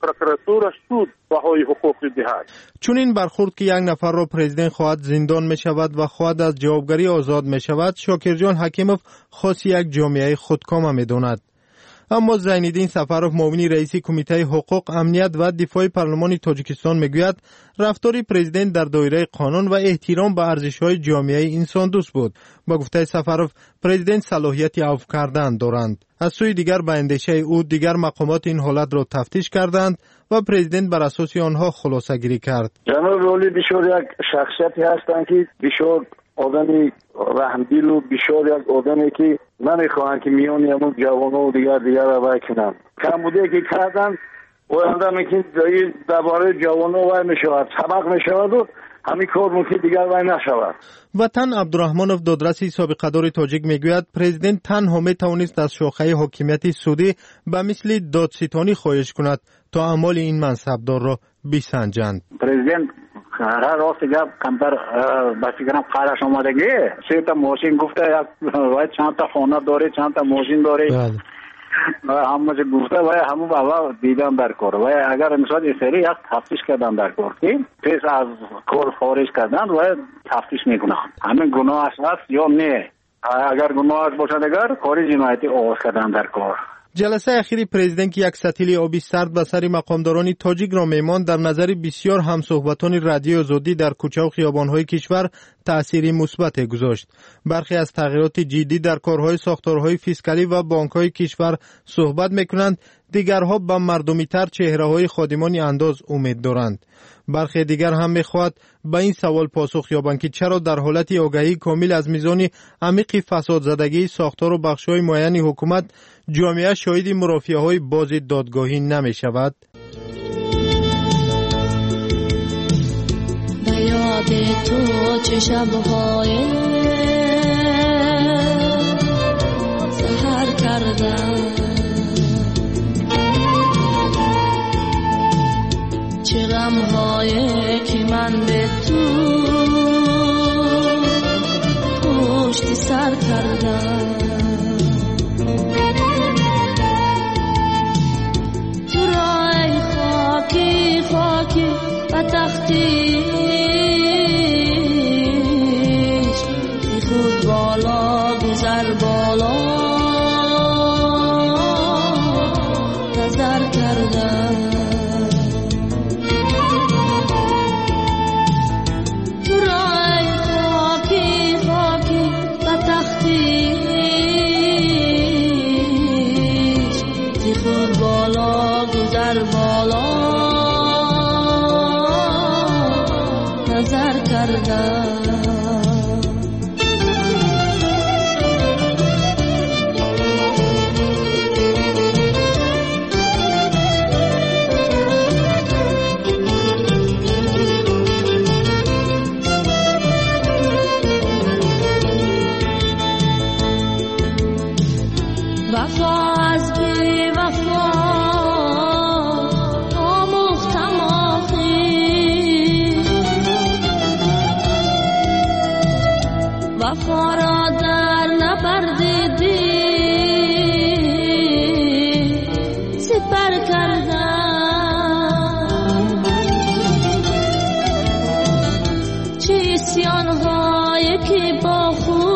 پروکراتور سود بهای حقوق دهد. چون این برخورد که یک نفر را پرزیدنت خواهد زندان می شود و خواهد از جوابگری آزاد می شود، شاکرجان حکیموف خاص یک جامعه خودکام می داند. اما زینالدین سفروف، معاون رئیس کمیته حقوق، امنیت و دفاع پارلمان تاجیکستان میگوید رفتار پرزیدنت در دایره قانون و احترام به ارزش‌های جامعه انسان دوست بود. با گفته سفروف، پرزیدنت صلاحیت عفو کردن دارند. از سوی دیگر به اندیشه او دیگر مقامات این حالت را تفتیش کردند و پرزیدنت بر اساس آنها خلاصه گیری کرد. جناب رولی بسیار یک شخصیتی هستند که بسیار آدمی رحمدل و بسیار یک آدمی که نمیخواهند که میان همون جوانه و دیگر دیگر رو وای کنند. کم بوده که کردن و اندر میکنید درباره جوانه وای میشود، سبق میشود و همین کار ممکن دیگر وای نشود. وطن عبدالرحمنوف، دادرسی سابقه دار تاجیک، میگوید پرزیدنت تنها میتوانست از شاخه حاکمیت سعودی به مثل دادستانی خواهش کند تا اعمال این منصبدار را بسنجند. پرزیدنت هر راست گپ کمتر بچه کنم قرارش آمدگی سه تا ماشین گفته وای چند تا خانه داره، چند تا ماشین داره، همه چه گفته وای همون بابا دیدم در کار. وای اگر مثلا این سری یک تفتیش کردن در کار که پیش از کار خارج کردن وای تفتیش میکنن همین گناه است یا نه. اگر گناه باشه اگر کاری جنایتی آغاز کردن در کار. جلسه اخیری پرزیدنت که یک ستیل آبی سرد به سر مقامداران تاجیک را میمان، در نظر بسیار همصحبتان رادیو آزادی در کوچه و خیابان‌های کشور تأثیری مثبت گذاشت. برخی از تغییرات جدی در کارهای ساختارهای فیسکالی و بانک‌های کشور صحبت می‌کنند، دیگرها به مردمی‌تر چهره‌های خادمان انداز امید دارند. برخی دیگر هم می‌خواهد به این سوال پاسخ یابند که چرا در حالت آگاهی کامل از میزان عمیق فساد زدگی ساختار و بخش‌های معین حکومت، جامعه شاهد مرافعه‌های باز دادگاهی نمی‌شود. به یاد تو چه شب‌های سحر کردم، چه غم‌هایی که من به تو پشت سر کردم. تو رای خاکی خاکی و تختیش بی خود بالا گذر بالا نظر کردم. بالا گذر بالا نظر کردم. وفا از بی وفا آموختم آخی، وفا را در نبردیدی سپر کردم. چه اسیان‌هایی که با خود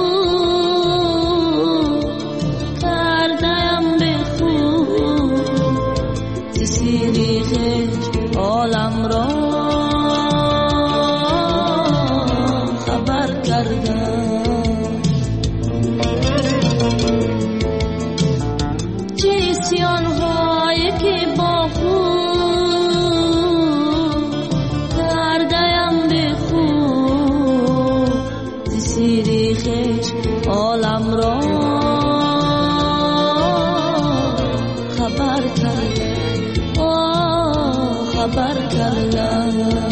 عالم را خبر کردم. چه اسیان‌هایی که با خود کردم به خود، زیر خیش عالم را خبر کردم، خبر کردم.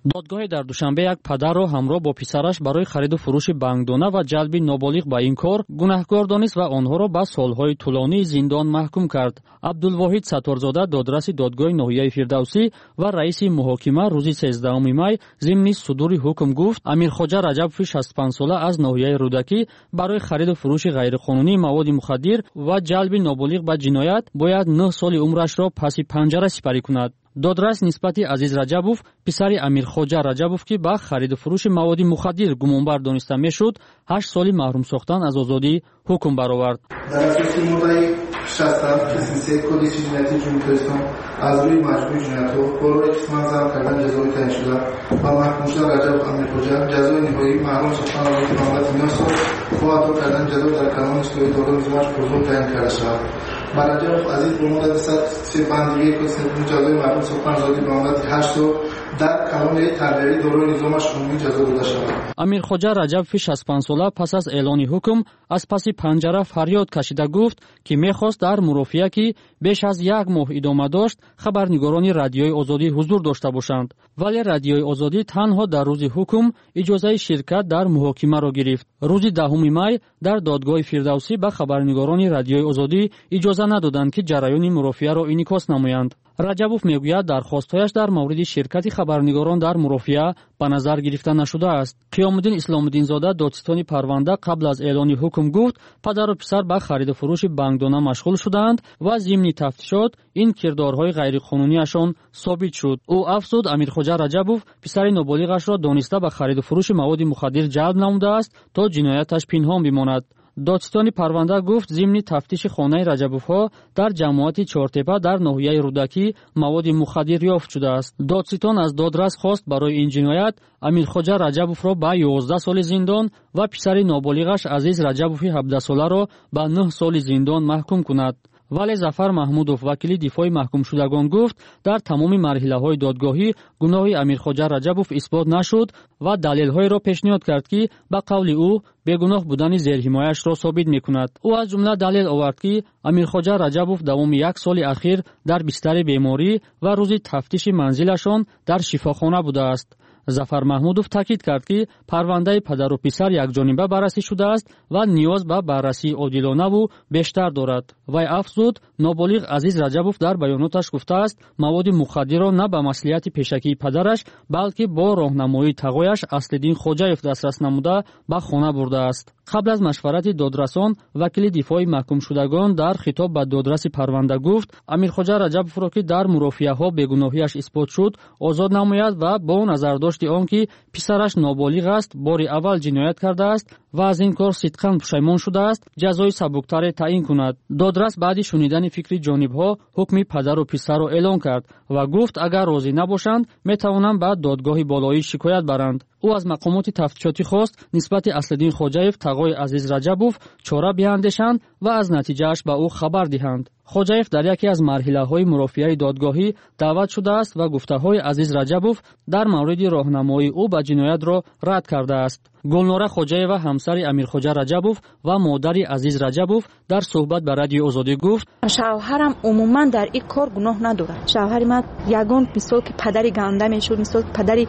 додгоҳе дар душанбе як падарро ҳамроҳ бо писараш барои хариду фурӯши бангдона ва ҷалби ноболиғ ба ин кор гунаҳкор донист ва онҳоро ба солҳои тӯлонии зиндон маҳкум кард. абдулвоҳид сатторзода, додраси додгоҳи ноҳияи Фирдавсӣ ва раиси муҳокима рӯзи сездахуми май зимни судури ҳукм гуфт, Амирхоҷа Раҷабови шасту панҷ сола аз ноҳияи Рӯдакӣ барои хариду фурӯши ғайриқонунии маводи мухаддир ва ҷалби ноболиғ ба ҷиноят бояд нӯҳ соли умрашро паси панҷара сипарӣ кунад. додрас нисбати Азиз Раҷабов, писари Амирхоҷа Раҷабов, ки ба хариду фурӯши маводи мухаддир гумонбар дониста мешуд, ҳашт соли маҳрум сохтан аз озодӣ ҳукм баровард. дар асоси моддаи шасту ҳафт кисми кодекси ҷинояти ҷумҳурии Тоҷикистон аз рӯи маҷмӯи ҷиноятҳо борои қисман зам кардан ҷазои таъин шуда ба маҳкум шуда Раҷабов Амирхоҷа ҷазои ниҳоӣ маҳрум сохтан аз озодӣ ба муддати нӯҳ сол бо адо кардан ҷазои дар канони истироҳи додо низомаш озод таъин карда шавад. ба Раҷабов Азиз бо муддати сад си бандиги кодекси ҷазои маҳрум сохтан аз озодӣ ба муддати ҳашт сол дар калони тарбиявӣ дорои низомаш умумӣ ҷазо дода шавад. Амирхоҷа Раҷабови шасту панҷ сола пас аз эълони ҳукм аз паси панҷара фарёд кашида гуфт, ки мехост дар мурофиа, ки беш аз як моҳ идома дошт, хабарнигорони Радиои Озодӣ ҳузур дошта бошанд. вале Радиои Озодӣ танҳо дар рӯзи ҳукм иҷозаи ширкат дар муҳокимаро гирифт. рӯзи даҳуми май дар додгоҳи Фирдавсӣ ба хабарнигорони Радиои Озодӣ иҷоза надоданд, ки ҷараёни мурофиаро инъикос намоянд. Раҷабов мегӯяд дархостҳояш дар мавриди ширкати хабарнигорон дар мурофиа ба назар гирифта нашудааст. Қиёмуддин Исломуддинзода, додистони парванда, қабл аз эълони ҳукм гуфт, падару писар ба хариду фурӯши бангдона машғул шуданд ва зимни тафтишот ин кирдорҳои ғайриқонунияшон собит шуд. ӯ афзуд, Амирхоҷа Раҷабов писари ноболиғашро дониста ба хариду фурӯши маводи мухаддир ҷалб намудааст, то ҷинояташ пинҳон бимонад. додистони парванда гуфт, зимни тафтиши хонаи Раҷабовҳо дар ҷамоати Чортепа дар ноҳияи Рӯдакӣ маводи мухаддир ёфт шудааст. додситон аз додрас хост барои ин ҷиноят Амирхоҷа Раҷабовро ба ёздаҳ соли зиндон ва писари ноболиғаш Азиз Раҷабови ҳабдаҳ-соларо ба нӯҳ соли зиндон маҳкум кунад. вале Зафар Маҳмудов, вакили дифои маҳкумшудагон, гуфт, дар тамоми марҳилаҳои додгоҳӣ гуноҳи Амирхоҷа Раҷабов исбот нашуд ва далелҳоеро пешниҳод кард, ки ба қавли ӯ бегуноҳ будани зерҳимояшро собит мекунад. ӯ аз ҷумла далел овард, ки Амирхоҷа Раҷабов давоми як соли ахир дар бистари беморӣ ва рӯзи тафтиши манзилашон дар шифохона будааст. Зафар Маҳмудов таъкид кард, ки парвандаи падару писар якҷониба баррасӣ шудааст ва ниёз ба баррасии одилонаву бештар дорад. вай афзуд, ноболиғ Азиз Раҷабов дар баёноташ гуфтааст, маводи мухаддирро на ба маслиҳати пешакии падараш, балки бо роҳнамоии тағояш Аслиддин Хоҷаев дастрас намуда ба хона бурдааст. қабл аз машварати додрасон, вакили дифои маҳкумшудагон дар хитоб ба додраси парванда гуфт, Амирхоҷа Раҷабовро, ки дар мурофиаҳо бегуноҳиаш исбот шуд, озод намояд ва бо назардошти он, ки писараш ноболиғ аст, бори аввал ҷиноят кардааст ва аз ин кор сидқан пушаймон шудааст, ҷазои сабуктаре таъин кунад. додрас баъди шунидани фикри ҷонибҳо ҳукми падару писарро эълон кард ва гуфт, агар розӣ набошанд, метавонанд ба додгоҳи болоӣ шикоят баранд. ӯ аз мақомоти тафтишотӣ хост нисбати Аслиддин Хоҷаев, тағои Азиз Раҷабов, чора биандешанд ва аз натиҷааш ба ӯ хабар диҳанд. Хоҷаев дар яке аз марҳилаҳои мурофиаи додгоҳӣ даъват шудааст ва гуфтаҳои Азиз Раҷабов дар мавриди роҳнамоии ӯ ба ҷиноятро рад кардааст. Гулнора Хоҷаева, ҳамсари Амирхоҷа Раҷабов ва модари Азиз Раҷабов, дар суҳбат ба Радиои Озодӣ гуфт, шавҳарам умуман дар ин кор гуноҳ надорад. шавҳари ман ягон мисол ки падари ганда мешуд, мисол ки падари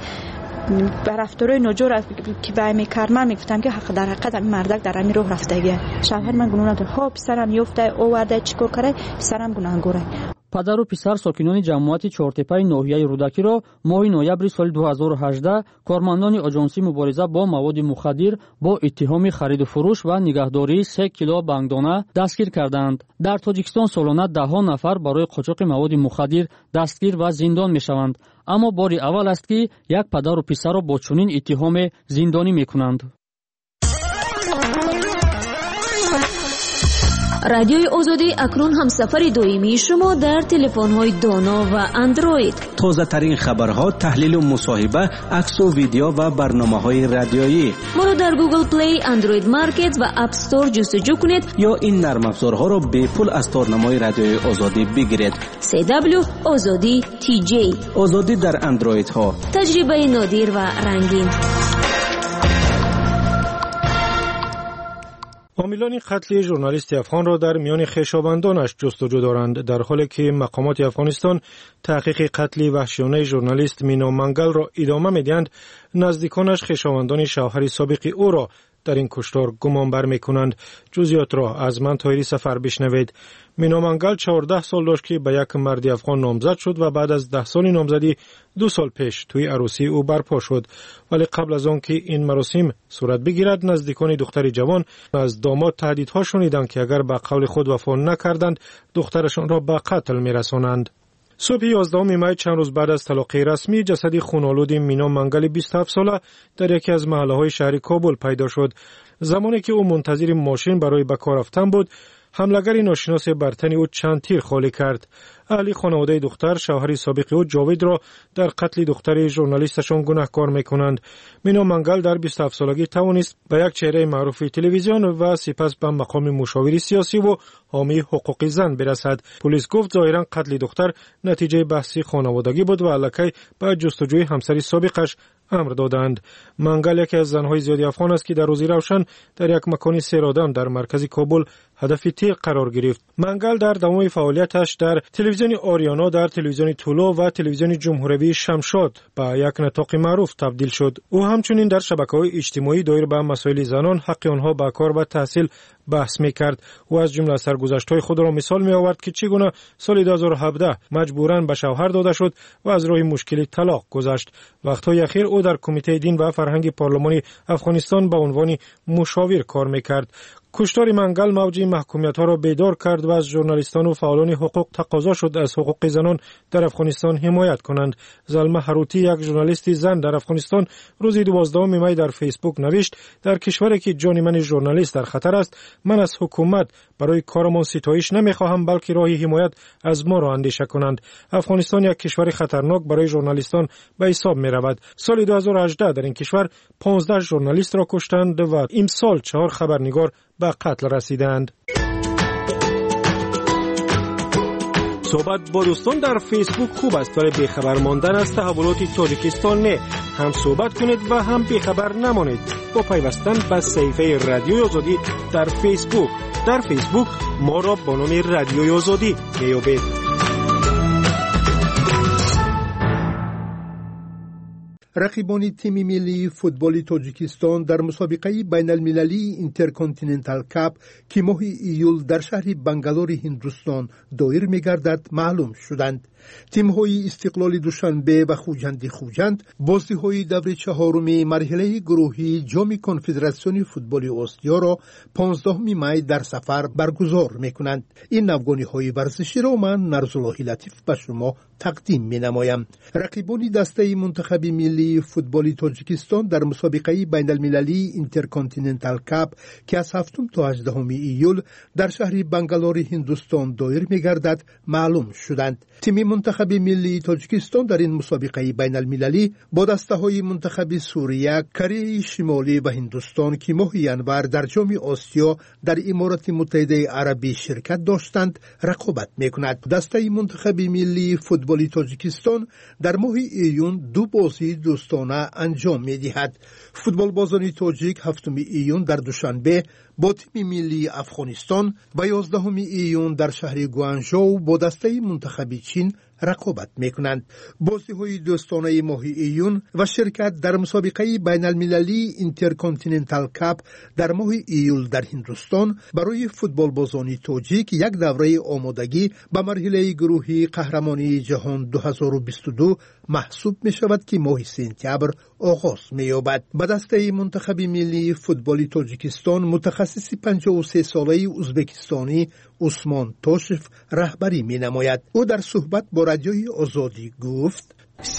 ба рафторои ноҷор ки бай мекард, ман мегуфтам, ки дар ҳақиқат ин мардак дар ҳамин роҳ рафтагия. шавҳари ман гуноҳ надорад. ҳо писарам ёфта оварда чӣ кор кард, писарам гунаҳгорай. падару писар сокинони ҷамоати Чортепаи ноҳияи Рӯдакиро моҳи ноябри соли ду ҳазору ҳаждаҳ кормандони оҷонсии мубориза бо маводи мухаддир бо иттиҳоми хариду фурӯш ва нигаҳдории се кило бангдона дастгир карданд. дар Тоҷикистон солона даҳҳо нафар барои қочоқи маводи мухаддир дастгир ва зиндон мешаванд. аммо бори аввал аст, ки як падару писарро бо чунин иттиҳоме зиндонӣ мекунанд. радиои Озодӣ акнун ҳамсафари доимии шумо дар телефонҳои доно ва андроид. тозатарин хабарҳо, таҳлилу мусоҳиба, аксу видео ва барномаҳои радиоӣ. моро дар Google Play, Android Market ва App Store ҷустуҷӯ кунед ё ин нармафзорҳоро бепул аз торнамои радиои Озодӣ бигиред. си дабл ю Озодӣ ти ҷей. Озодӣ дар андроидҳо. таҷрибаи нодир ва рангин. عاملان قتل ژورنالیست افغان را در میان خویشاوندانش جستجو دارند، در حالی که مقامات افغانستان تحقیق قتل وحشیانه ژورنالیست مینا منگل را ادامه می‌دهند. نزدیکانش خویشاوندان شوهر سابق او را در این کشتار گمان بر می‌کنند. جزئیات را از من طاهری سفر بشنوید. مینا منگل چهارده سال داشت که به یک مرد افغان نامزد شد و بعد از ده سال نامزدی دو سال پیش توی عروسی او برپا شد، ولی قبل از آن که این مراسم صورت بگیرد نزدیکان دختر جوان از داماد تهدیدها شنیدند که اگر به قول خود وفا نکردند دخترشان را به قتل می‌رسانند. صبح یازدهم می چند روز بعد از طلاق رسمی جسد خونالود مینا منگل بیست و هفت ساله در یکی از محله‌های شهر کابل پیدا شد. زمانی که او منتظر ماشین برای به کار رفتن بود، حمله‌گر ناشناس بر تن او چند تیر خالی کرد. اهل خانواده دختر شوهر سابق او جاوید را در قتل دختر ژورنالیستشان گناهکار می‌کنند. مینا منگل در بیست و هفت سالگی توانست به یک چهره معروف تلویزیون و سپس به مقام مشاور سیاسی و حامی حقوق زن برسد. پلیس گفت ظاهراً قتل دختر نتیجه بحثی خانوادگی بود و الکی به جستجوی همسر سابقش امر دادند. منگل یکی از زنهای زیادی افغان است که در روزی روشن در یک مکان سیرادم در مرکز کابل هدف تیغ قرار گرفت. منگل در دوام فعالیتش در تلویزیون آریانا، در تلویزیون طلوع و تلویزیون جمهوری شمشاد به یک نطاق معروف تبدیل شد. او همچنین در شبکه‌های اجتماعی دایر به مسائل زنان، حق آنها به کار و تحصیل بحث می‌کرد. او از جمله سرگذشت‌های خود را مثال می‌آورد که چگونه سال دو هزار و هفده مجبوراً به شوهر داده شد و از راه مشکل طلاق گذشت. وقت‌های اخیر او در کمیته دین و فرهنگ پارلمانی افغانستان به عنوان مشاور کار می‌کرد. کشتار منگل موج محکومیت‌ها را بیدار کرد و از ژورنالیستان و فعالان حقوق تقاضا شد از حقوق زنان در افغانستان حمایت کنند. زلمه هروتی، یک ژورنالیست زن در افغانستان، روز دوازدهم می در فیسبوک نوشت در کشوری که جان من ژورنالیست در خطر است، من از حکومت برای کارمان ستایش نمی‌خواهم بلکه راه حمایت از ما را اندیشه کنند. افغانستان یک کشور خطرناک برای ژورنالیستان به حساب می‌رود. سال دو هزار و هجده در این کشور پانزده ژورنالیست را کشتند و امسال چهار خبرنگار به قتل رسیدند. صحبت با دوستان در فیسبوک خوب است، ولی بیخبر ماندن از تحولات تاجیکستان نه. هم صحبت کنید و هم بیخبر نمانید با پیوستن به صفحه رادیوی آزادی در فیسبوک. در فیسبوک ما را با نام رادیوی آزادی میابید. رقیبان تیم ملی فوتبال تاجیکستان در مسابقه بین المللی اینترکانتیننتال کاپ که ماه ایول در شهر بنگالور هندوستان دایر می‌گردد معلوم شدند. تیم‌های استقلال دوشنبه و خوجند خوجند بازی‌های دور چهارم مرحله گروهی جام کنفدراسیون فوتبال آسیا را پانزدهم می در سفر برگزار می‌کنند. این نوگانی‌های ورزشی را من نرزالله لطیف به شما تقدیم می‌نمایم. رقیبان دسته منتخب ملی فوتبال تاجیکستان در مسابقه بین المللی اینترکانتیننتال کاپ که از هفتم تا هجدهم ایول در شهر بنگالور هندوستان دایر می‌گردد معلوم شدند. تیم منتخب ملی تاجیکستان در این مسابقه بین المللی با دسته‌های منتخب سوریه، کره شمالی و هندوستان که ماه ینور در جام آسیا در امارات متحده عربی شرکت داشتند رقابت می‌کند. دسته منتخب ملی فوتبال تاجیکستان در ماه ایون دو بازی دوستانه انجام می‌دهد. فوتبال بازان تاجیک هفتم ایون در دوشنبه با تیم ملی افغانستان و یازدهم ایون در شهر گوانژو با دسته منتخب چین رقابت میکنند. بازی‌های دوستانه ماه ایون و شرکت در مسابقه بین المللی اینترکانتیننتال کاپ در ماه ایول در هندوستان برای فوتبال بازان تاجیک یک دوره آمادگی به مرحله گروهی قهرمانی جهان دو هزار و بیست و دو محسوب می شود که ماه سپتامبر آغاز می یابد. به دسته منتخب ملی فوتبال تاجیکستان متخصص پنجاه و سه ساله ازبکستانی عثمان تاشف رهبری می نماید. او در صحبت با رادیوی آزادی گفت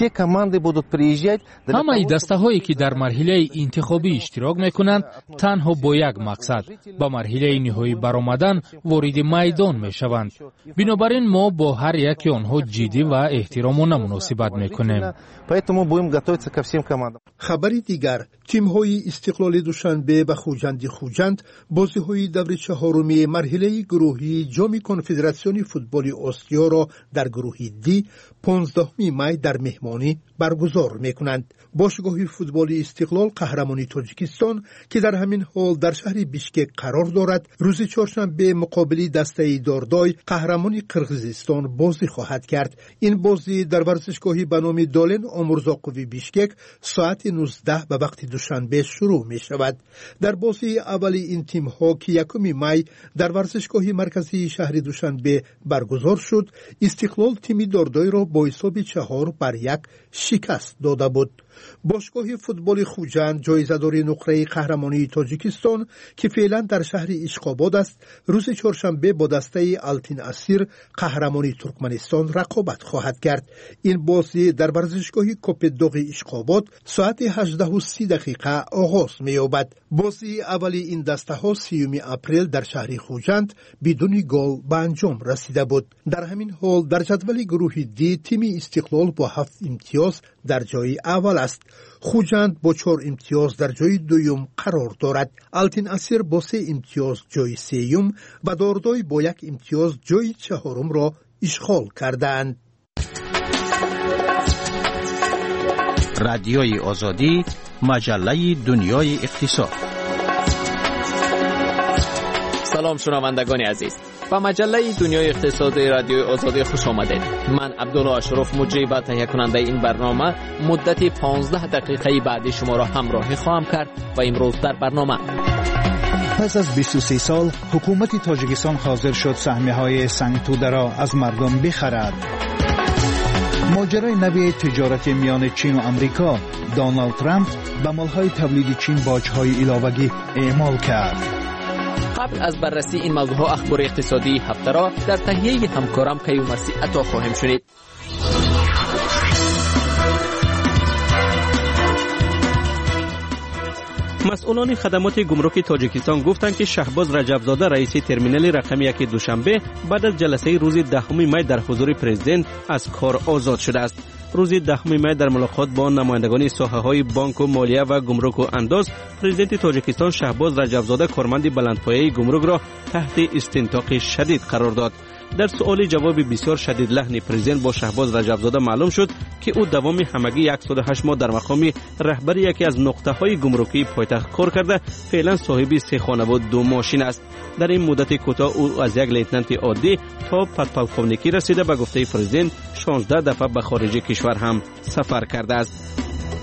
همه ای دسته هایی که در مرحله انتخابی اشتراک میکنند تنها با یک مقصد به مرحله نهایی برآمدن وارد میدان میشوند. بنابراین ما با هر یکی آنها جدی و احترامانه مناسبت میکنیم. خبری دیگر تیم‌های استقلال دوشنبه و خوجند خوجند بازی‌های دور چهارمی مرحله گروهی جام کنفدراسیون فوتبال آسیا را در گروه دی پانزدهم می در مهمانی برگزار می‌کنند. باشگاه فوتبال استقلال قهرمانی تاجیکستان که در همین حال در شهر بیشکک قرار دارد روز چهارشنبه مقابل دسته داردای قهرمانی قرقیزستان بازی خواهد کرد. این بازی در ورزشگاهی به نام دالن آمورزاقوی بیشکک ساعت نوزده به وقت دوشنبه شروع می شود. در بازی اولی این تیم ها که یکم می در ورزشگاه مرکزی شهر دوشنبه برگزار شد، استقلال تیم داردای را با حساب چهار بر یک شکست داده بود. باشگاه فوتبال خوجند جایزه‌دار نقره قهرمانی تاجیکستان که فعلا در شهر اشقاباد است، روز چهارشنبه با دسته التین اسیر قهرمانی ترکمنستان رقابت خواهد کرد. این بازی در ورزشگاه کوپدوق اشقاباد ساعت هجده و سی دقیقه آغاز می‌یابد. بازی اولی این دسته ها سیوم اپریل در شهر خوجند بدون گل به انجام رسیده بود. در همین حال در جدول گروه دی تیم استقلال با هفت امتیاز در جای اول است. خوجند با چهار امتیاز در جای دوم قرار دارد. التین اسیر با سه امتیاز جای سوم و داردای با یک امتیاز جای چهارم را اشغال کردند. رادیوی آزادی، مجله دنیای اقتصاد. سلام شنوندگان عزیز، با مجله دنیای اقتصاد رادیوی آزادی خوش آمدید. من عبدالله اشرف مجری و تهیه کننده این برنامه مدت پانزده دقیقه بعدی شما را همراهی خواهم کرد و امروز در برنامه پس از بیست و سه سال حکومت تاجیکستان حاضر شد سهمیه‌های سنگ توده را از مردم بخرد. ماجرای نوی تجارت میان چین و امریکا، دونالد ترامپ به مالهای تولید چین باج‌های علاوه‌ای اعمال کرد. قبل از بررسی این موضوع اخبار اقتصادی هفته را در تهیه همکارم کیومرسی عطا خواهیم شنید. مسئولان خدمات گمرک تاجیکستان گفتند که شهباز رجبزاده رئیس ترمینال رقم یک دوشنبه بعد از جلسه روز دهم می در حضور پرزیدنت از کار آزاد شده است. روز دهم می در ملاقات با نمایندگان ساحه‌های بانک و مالیه و گمرک و انداز، پرزیدنت تاجیکستان شهباز رجبزاده کارمند بلندپایه گمرک را تحت استنطاق شدید قرار داد. در سؤال جواب بسیار شدید لحن پرزیدنت با شهباز رجبزاده معلوم شد که او دوام همگی صد و هشت ماه در مقام رهبر یکی از نقطه‌های گمرکی پایتخت کار کرده، فعلا صاحب سه خانه و دو ماشین است. در این مدت کوتاه او از یک لیتنانت عادی تا پدپلکونیکی رسیده. به گفته پرزیدنت شانزده دفعه به خارج کشور هم سفر کرده است.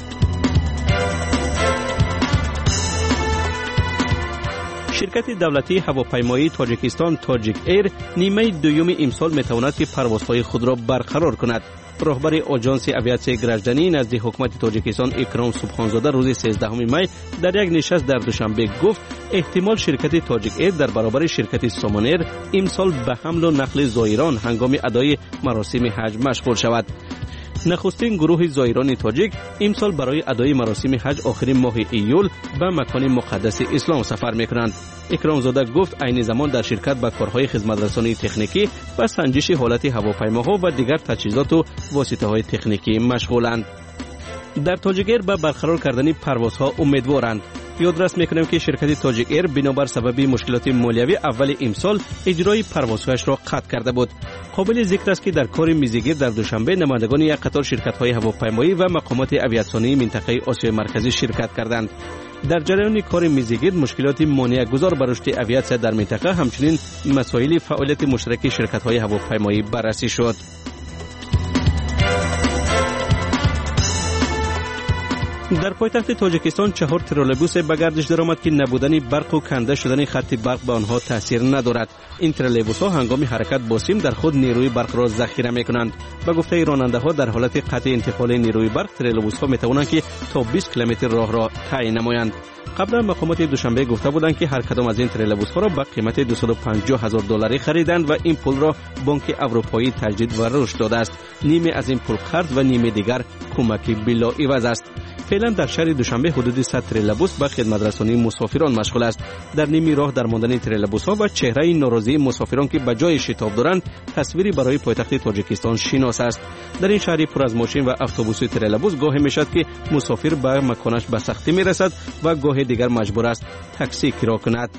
شرکت دولتی هواپیمایی تاجیکستان تاجیک ایر نیمه دوم امسال میتواند که پروازهای خود را برقرار کند. رهبر آژانس آویاسیون گرجدانی نزد حکومت تاجیکستان اکرام سبحانزاده روز سیزدهم می در یک نشست در دوشنبه گفت احتمال شرکت تاجیک ایر در برابر شرکت سامانیر امسال به حمل و نقل زائران هنگام ادای مراسم حج مشغول شود. نخستین گروه زائران تاجیک امسال برای ادای مراسم حج آخرین ماه ایول به مکان مقدس اسلام سفر میکنند. اکرام زاده گفت عین زمان در شرکت به کارهای خدمترسانی تکنیکی و سنجش حالت هواپیماها و دیگر تجهیزات و واسطه‌های تکنیکی مشغولند. در تاجیک ایر به برقرار کردن پروازها امیدوارند. یادداشت میکنیم که شرکت تاجیک ایر بنابر سبب مشکلات مالیوی اول امسال اجرای پروازهایش را قطع کرده بود. قابل ذکر است که در کار میزگیر در دوشنبه نمایندگان یک قطار شرکت‌های هواپیمایی و مقامات آویاسیونی منطقه آسیای مرکزی شرکت کردند. در جریان کار میزگیر مشکلات مانع گذار بر رشد آویاسیا در منطقه همچنین مسائل فعالیت مشترک شرکت‌های هواپیمایی بررسی شد. در پایتخت تاجیکستان چهار ترولبوس به گردش درآمد که نبودن برق و کنده شدن خط برق به آنها تاثیر ندارد. این ترولبوس ها هنگام حرکت با سیم در خود نیروی برق را ذخیره میکنند. به گفته راننده ها در حالت قطع انتقال نیروی برق ترولبوس ها میتوانند که تا بیست کیلومتر راه را طی نمایند. قبلا مقامات دوشنبه گفته بودند که هر کدام از این ترولبوس ها را به قیمت دویست و پنجاه هزار دلاری خریدند و این پول را بانک اروپایی تجدید و رشد داده است. نیمه از این پول خرج و نیمه دیگر کمکی بلا عوض است. فعلا در شهر دوشنبه حدود صد تریلبوس به خدمترسانی مسافران مشغول است. در نیمی راه در ماندن تریلبوس‌ها و چهره ناراضی مسافران که به جای شتاب دارند تصویری برای پایتخت تاجیکستان شناس است. در این شهر پر از ماشین و اتوبوس تریلبوس گاهی میشد که مسافر به مکانش به سختی میرسد و گاهی دیگر مجبور است تاکسی کرایه کند.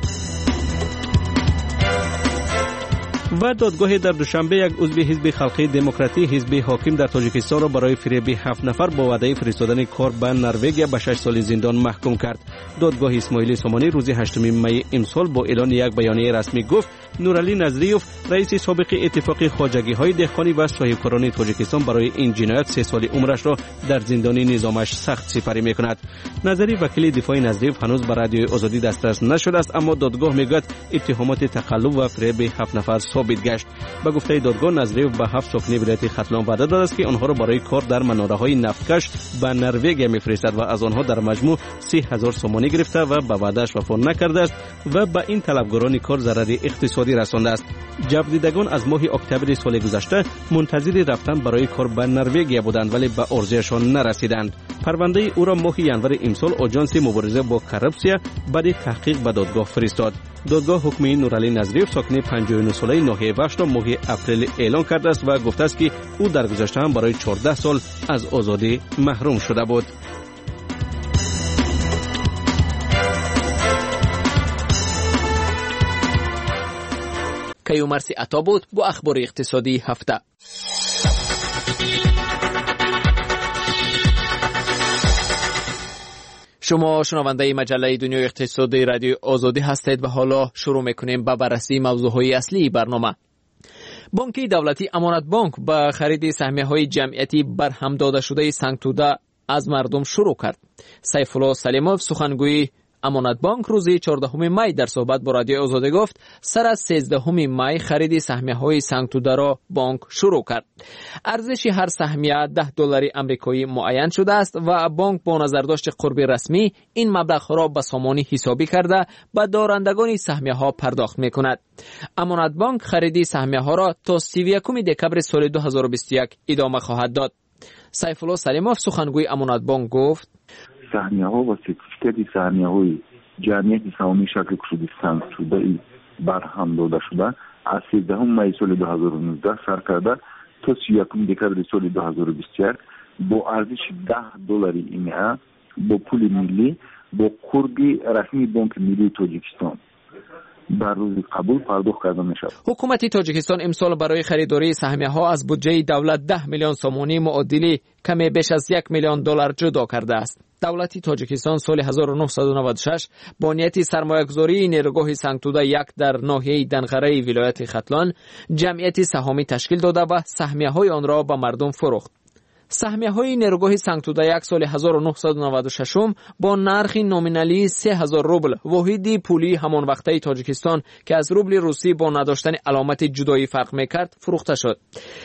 و دادگاه در دوشنبه یک عضو حزب خلقی دموکراتی حزب حاکم در تاجیکستان را برای فریب هفت نفر با وعده فرستادن کار به نروژ به شش سال زندان محکوم کرد. دادگاه اسماعیل سامانی روز هشتم می امسال با اعلان یک بیانیه رسمی گفت نورعلی نظریوف رئیس سابق اتفاق خواجگی‌های دهقانی و صاحبکاران تاجیکستان برای این جنایت سه سال عمرش را در زندان نظامش سخت سپری می‌کند. نظری وکیل دفاع نظریوف هنوز به رادیوی آزادی دسترس نشده است، اما دادگاه میگوید اتهامات تقلب و فریب هفت نفر ثابت گشت. به گفته دادگاه نظریوف به هفت ساکن ولایت ختلان وعده داده است که آنها را برای کار در مناره‌های نفتکش به نروژ می‌فرستد و از آنها در مجموع سی هزار سومانی گرفته و به وعده‌اش وفا نکرده است و به این طلبگاران کار ضرر اقتصادی رسانده است. جوابدیدگان از ماه اکتبر سال گذشته منتظر رفتن برای کار به نروژ بودند ولی به عرضه‌شان نرسیدند. پرونده او را ماه ینور امسال آژانس مبارزه با کراپسیا بعد تحقیق به دادگاه فرستاد. دادگاه حکم نورعلی نظریوف ساکن پنجاه و نه ساله ناحیه وشت را ماه اپریل اعلان کرده است و گفته است که او در گذشته هم برای چهارده سال از آزادی محروم شده بود. کیومرسی عطا بود با اخبار اقتصادی هفته. شما شنونده مجله دنیای اقتصادی رادیو آزادی هستید و حالا شروع میکنیم با بررسی موضوعهای اصلی برنامه. بانک دولتی امانت بانک با خرید سهمیه‌های جمعیتی برهم داده شده سنگ توده از مردم شروع کرد. سیف الله سلیموف سخنگوی امانت بانک روز چهاردهم می در صحبت با رادیو آزادی گفت سر از سیزدهم می خرید سهمیه‌های سنگ توده را بانک شروع کرد. ارزش هر سهمیه ده دلار آمریکایی معین شده است و بانک با نظرداشت قرب رسمی این مبلغ را به سامانی حسابی کرده به دارندگان سهمیه‌ها پرداخت می‌کند. امانت بانک خرید سهمیه‌ها را تا سی و یکم دکبر سال دو هزار و بیست و یک ادامه خواهد داد. سیف الله سلیموف سخنگوی امانت بانک گفت سهمیه ها و سرتیفیکت سهمیه های جمعیت سهامی شکل کشیده سنگ توده ای برهم داده شده از سیزدهم می سال دو هزار و نوزده سر کرده تا سی و یکم دکبر سال دو هزار و بیست و یک با ارزش ده دلار ایمه با پول ملی با قرب رسمی بانک ملی تاجیکستان بر روز قبول پرداخت کرده می شود. حکومت تاجیکستان امسال برای خریداری سهمیه ها از بودجه دولت ده میلیون سومانی معادل کمی بیش از یک میلیون دلار جدا کرده است. دولت تاجیکستان سال هزار و نهصد و نود و شش با نیت سرمایه‌گذاری نیروگاه سنگ توده یک در ناحیه دنقره ولایت ختلان جمعیت سهامی تشکیل داده و سهمیه های آن را به مردم فروخت. سهمیه های نیروگاه سنگ توده یک سال هزار و نهصد و نود و شش با نرخ نومینالی سه هزار روبل واحد پولی همان وقته تاجیکستان که از روبل روسی با نداشتن علامت جدایی فرق میکرد فروخته شد.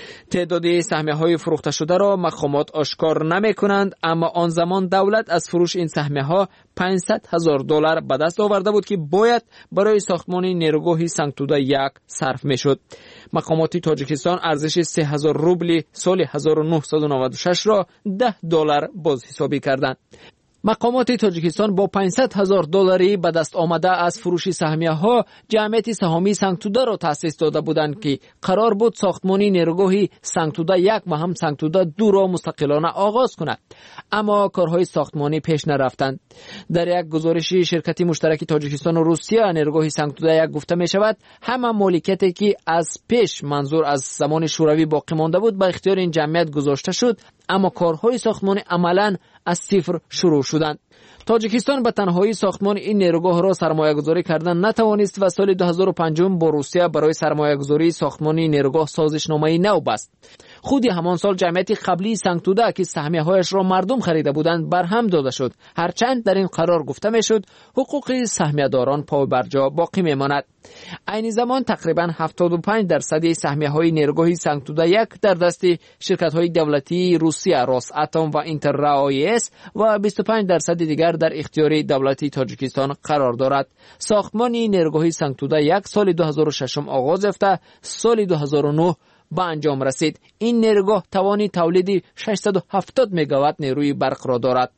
تعداد سهمیه های فروخته شده را مقامات آشکار نمی کنند، اما آن زمان دولت از فروش این سهمیه ها پانصد هزار دلار به دست آورده بود که باید برای ساختمان نیروگاه سنگ توده یک صرف می شد. مقامات تاجیکستان ارزش سه هزار روبل سال هزار و نهصد و نود و شش را ده دلار باز حسابی کردند. مقامات تاجیکستان با پانصد هزار دلاری به دست آمده از فروش سهمیه ها جمعیت سهامی سنگ توده را تأسیس داده بودند که قرار بود ساختمانی نیروگاه سنگ توده یک و هم سنگ توده دو را مستقلانه آغاز کند، اما کارهای ساختمانی پیش نرفتند. در یک گزارش شرکت مشترک تاجیکستان و روسیه نیروگاه سنگ توده یک گفته می شود همه مالکیتی که از پیش منظور از زمان شوروی باقی مانده بود به اختیار این جمعیت گذاشته شد، اما کارهای ساختمانی عملاً از صفر شروع شدند. تاجیکستان به تنهایی ساختمان این نیروگاه را سرمایه گذاری کردن نتوانست و سال دو هزار و پنج با روسیه برای سرمایه گذاری ساختمانی نیروگاه سازشنامه نو بست. خود همان سال جمعیت قبلی سنگ توده که سهمیه هایش را مردم خریده بودند برهم داده شد، هرچند در این قرار گفته می شد حقوق سهمیه داران پای برجا باقی می ماند. این زمان تقریبا هفتاد و پنج درصد سهمیه های نیروگاه سنگ توده یک در دست شرکت های دولتی روسیه راس اتم و اینتر رایس و بیست و پنج درصد دیگر در اختیار دولتی تاجیکستان قرار دارد. ساختمان نیروگاه سنگ توده یک سال دو هزار و شش آغاز یافته، سال دو هزار و نه به انجام رسید. این نیروگاه توانی تولید ششصد و هفتاد مگاوات نیروی برق را دارد.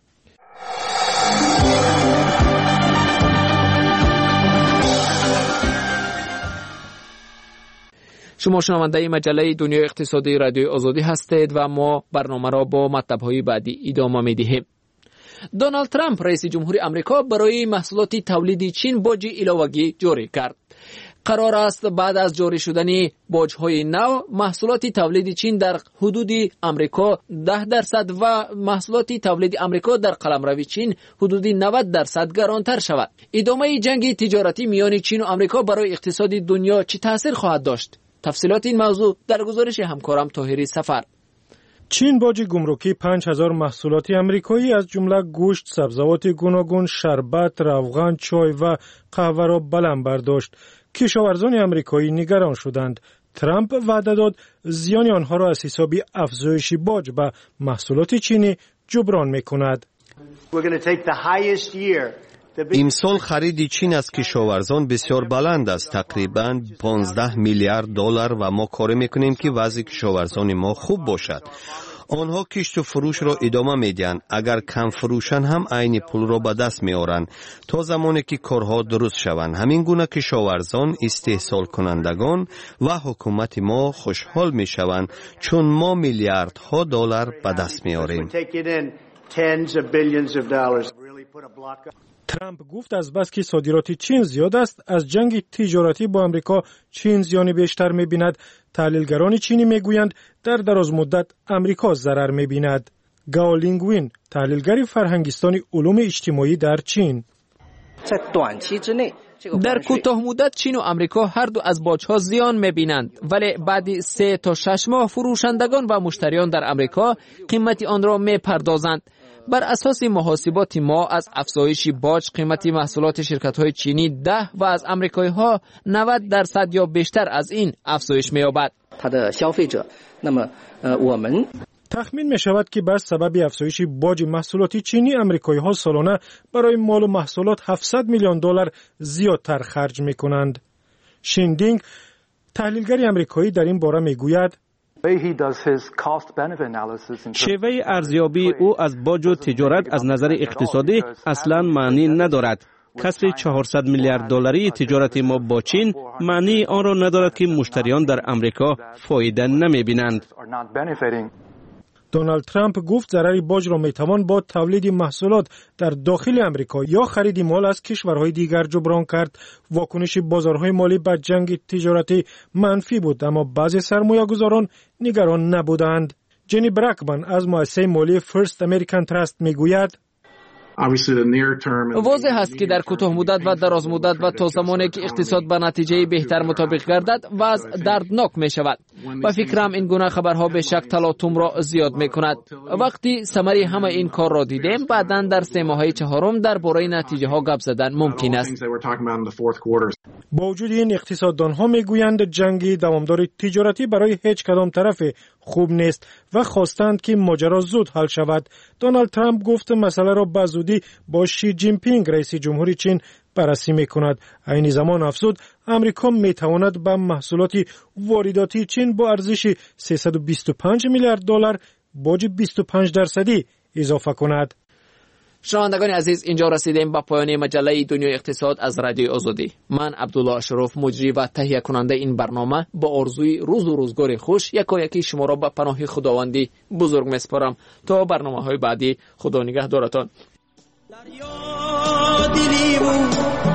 شما شنونده مجله دنیای اقتصادی رادیوی آزادی هستید و ما برنامه را با مطلب‌های بعدی ادامه می‌دهیم. دونالد ترامپ رئیس جمهوری آمریکا برای محصولات تولیدی چین باج علاوه‌ای جاری کرد. قرار است بعد از جاری شدن باج‌های نو محصولات تولید چین در حدود آمریکا ده درصد و محصولات تولید آمریکا در قلمرو چین حدود نود درصد گرانتر شود. ادامه جنگ تجارتی میان چین و آمریکا برای اقتصاد دنیا چه تاثیر خواهد داشت؟ تفصیلات این موضوع در گزارش همکارم طاهری سفر. چین باج گمرکی پنج هزار محصولات آمریکایی از جمله گوشت، سبزیجات گوناگون، شربت، روغن، چای و قهوه را بلند برداشت. کشاورزان آمریکایی نگران شدند. ترامپ وعده داد زیان آنها را از حساب افزایش باج به محصولات چینی جبران می‌کند. امسال خرید چین از کشاورزان بسیار بلند است، تقریباً پانزده میلیارد دلار و ما کار میکنیم که وضع کشاورزان ما خوب باشد. آنها کشت و فروش را ادامه میدن. اگر کم فروشن هم عین پول را به دست میارن تا زمانی که کارها درست شوند. همین گونه کشاورزان، استحصال کنندگان و حکومت ما خوشحال میشوند چون ما میلیاردها دلار به دست میاریم. ترامپ گفت از بس که صادرات چین زیاد است، از جنگ تجارتی با آمریکا چین زیان بیشتر می‌بیند. تحلیلگران چینی میگویند در دراز مدت آمریکا ضرر می‌بیند. گاو لینگوین، تحلیلگر فرهنگستان علوم اجتماعی در چین: در کوتاه مدت چین و آمریکا هر دو از باج‌ها زیان می‌بینند، ولی بعد سه تا شش ماه فروشندگان و مشتریان در آمریکا قیمت آن را می‌پردازند. بر اساس محاسبات ما از افزایش باج قیمت محصولات شرکت‌های چینی ده و از آمریکایی‌ها نود درصد یا بیشتر از این افزایش می‌یابد. تخمین می‌شود که بر سبب افزایش باج محصولات چینی آمریکایی‌ها سالانه برای مال و محصولات هفتصد میلیون دلار زیادتر خرج می‌کنند. شیندینگ، تحلیلگر آمریکایی، در این باره می‌گوید شیوه ارزیابی او از باج و تجارت از نظر اقتصادی اصلا معنی ندارد. کسر چهارصد میلیارد دلاری تجارت ما با چین معنی آن را ندارد که مشتریان در آمریکا فایده نمی‌بینند. دونالد ترامپ گفت ضرر باج را میتوان با تولید محصولات در داخل آمریکا یا خرید مال از کشورهای دیگر جبران کرد. واکنش بازارهای مالی به جنگ تجارتی منفی بود، اما بعضی سرمایه‌گذاران نگران نبودند. جنی برکمن از مؤسسه مالی فرست امریکن تراست میگوید: واضح است که در کوتاه مدت و دراز مدت و تا زمانی که اقتصاد به نتیجه بهتر مطابق گردد وضع دردناک می شود و فکرم این گونه خبرها به شک تلاطم را زیاد می کند. وقتی ثمره همه این کار را دیدیم، بعداً در سه ماهه چهارم درباره نتیجه ها گپ زدن ممکن است. با وجود این، اقتصاددان ها می گویند جنگ دوامدار تجارتی برای هیچ کدام طرف خوب نیست و خواستند که ماجرا زود حل شود. دونالد ترامپ گفت مسئله را به زودی با شی جین پینگ رئیس جمهوری چین بررسی می کند. این زمان افزود امریکا می تواند به محصولات وارداتی چین با ارزش سیصد و بیست و پنج میلیارد دلار باج بیست و پنج درصدی اضافه کند. شنوندگان عزیز، اینجا رسیدیم به پایان مجله دنیای اقتصاد از رادیوی آزادی. من عبدالله اشرف، مجری و تهیه کننده این برنامه، با آرزوی روز و روزگار خوش یکایکی شما را به پناه خداوندی بزرگ میسپارم. تا برنامه‌های بعدی، خدا نگهدارتان. دریا دلی و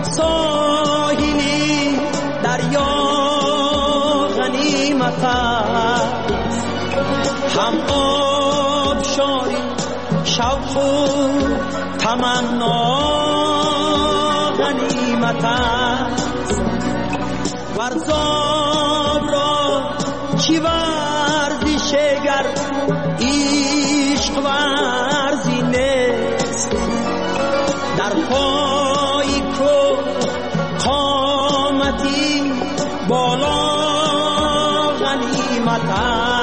ساحلی، دریا غنیمت هم آب شاری شوق و تمنا غنیمت است. ورزاب را چی ورزشگر عشق ورزی نیست. در پای کو قامتی بالا غنیمت است.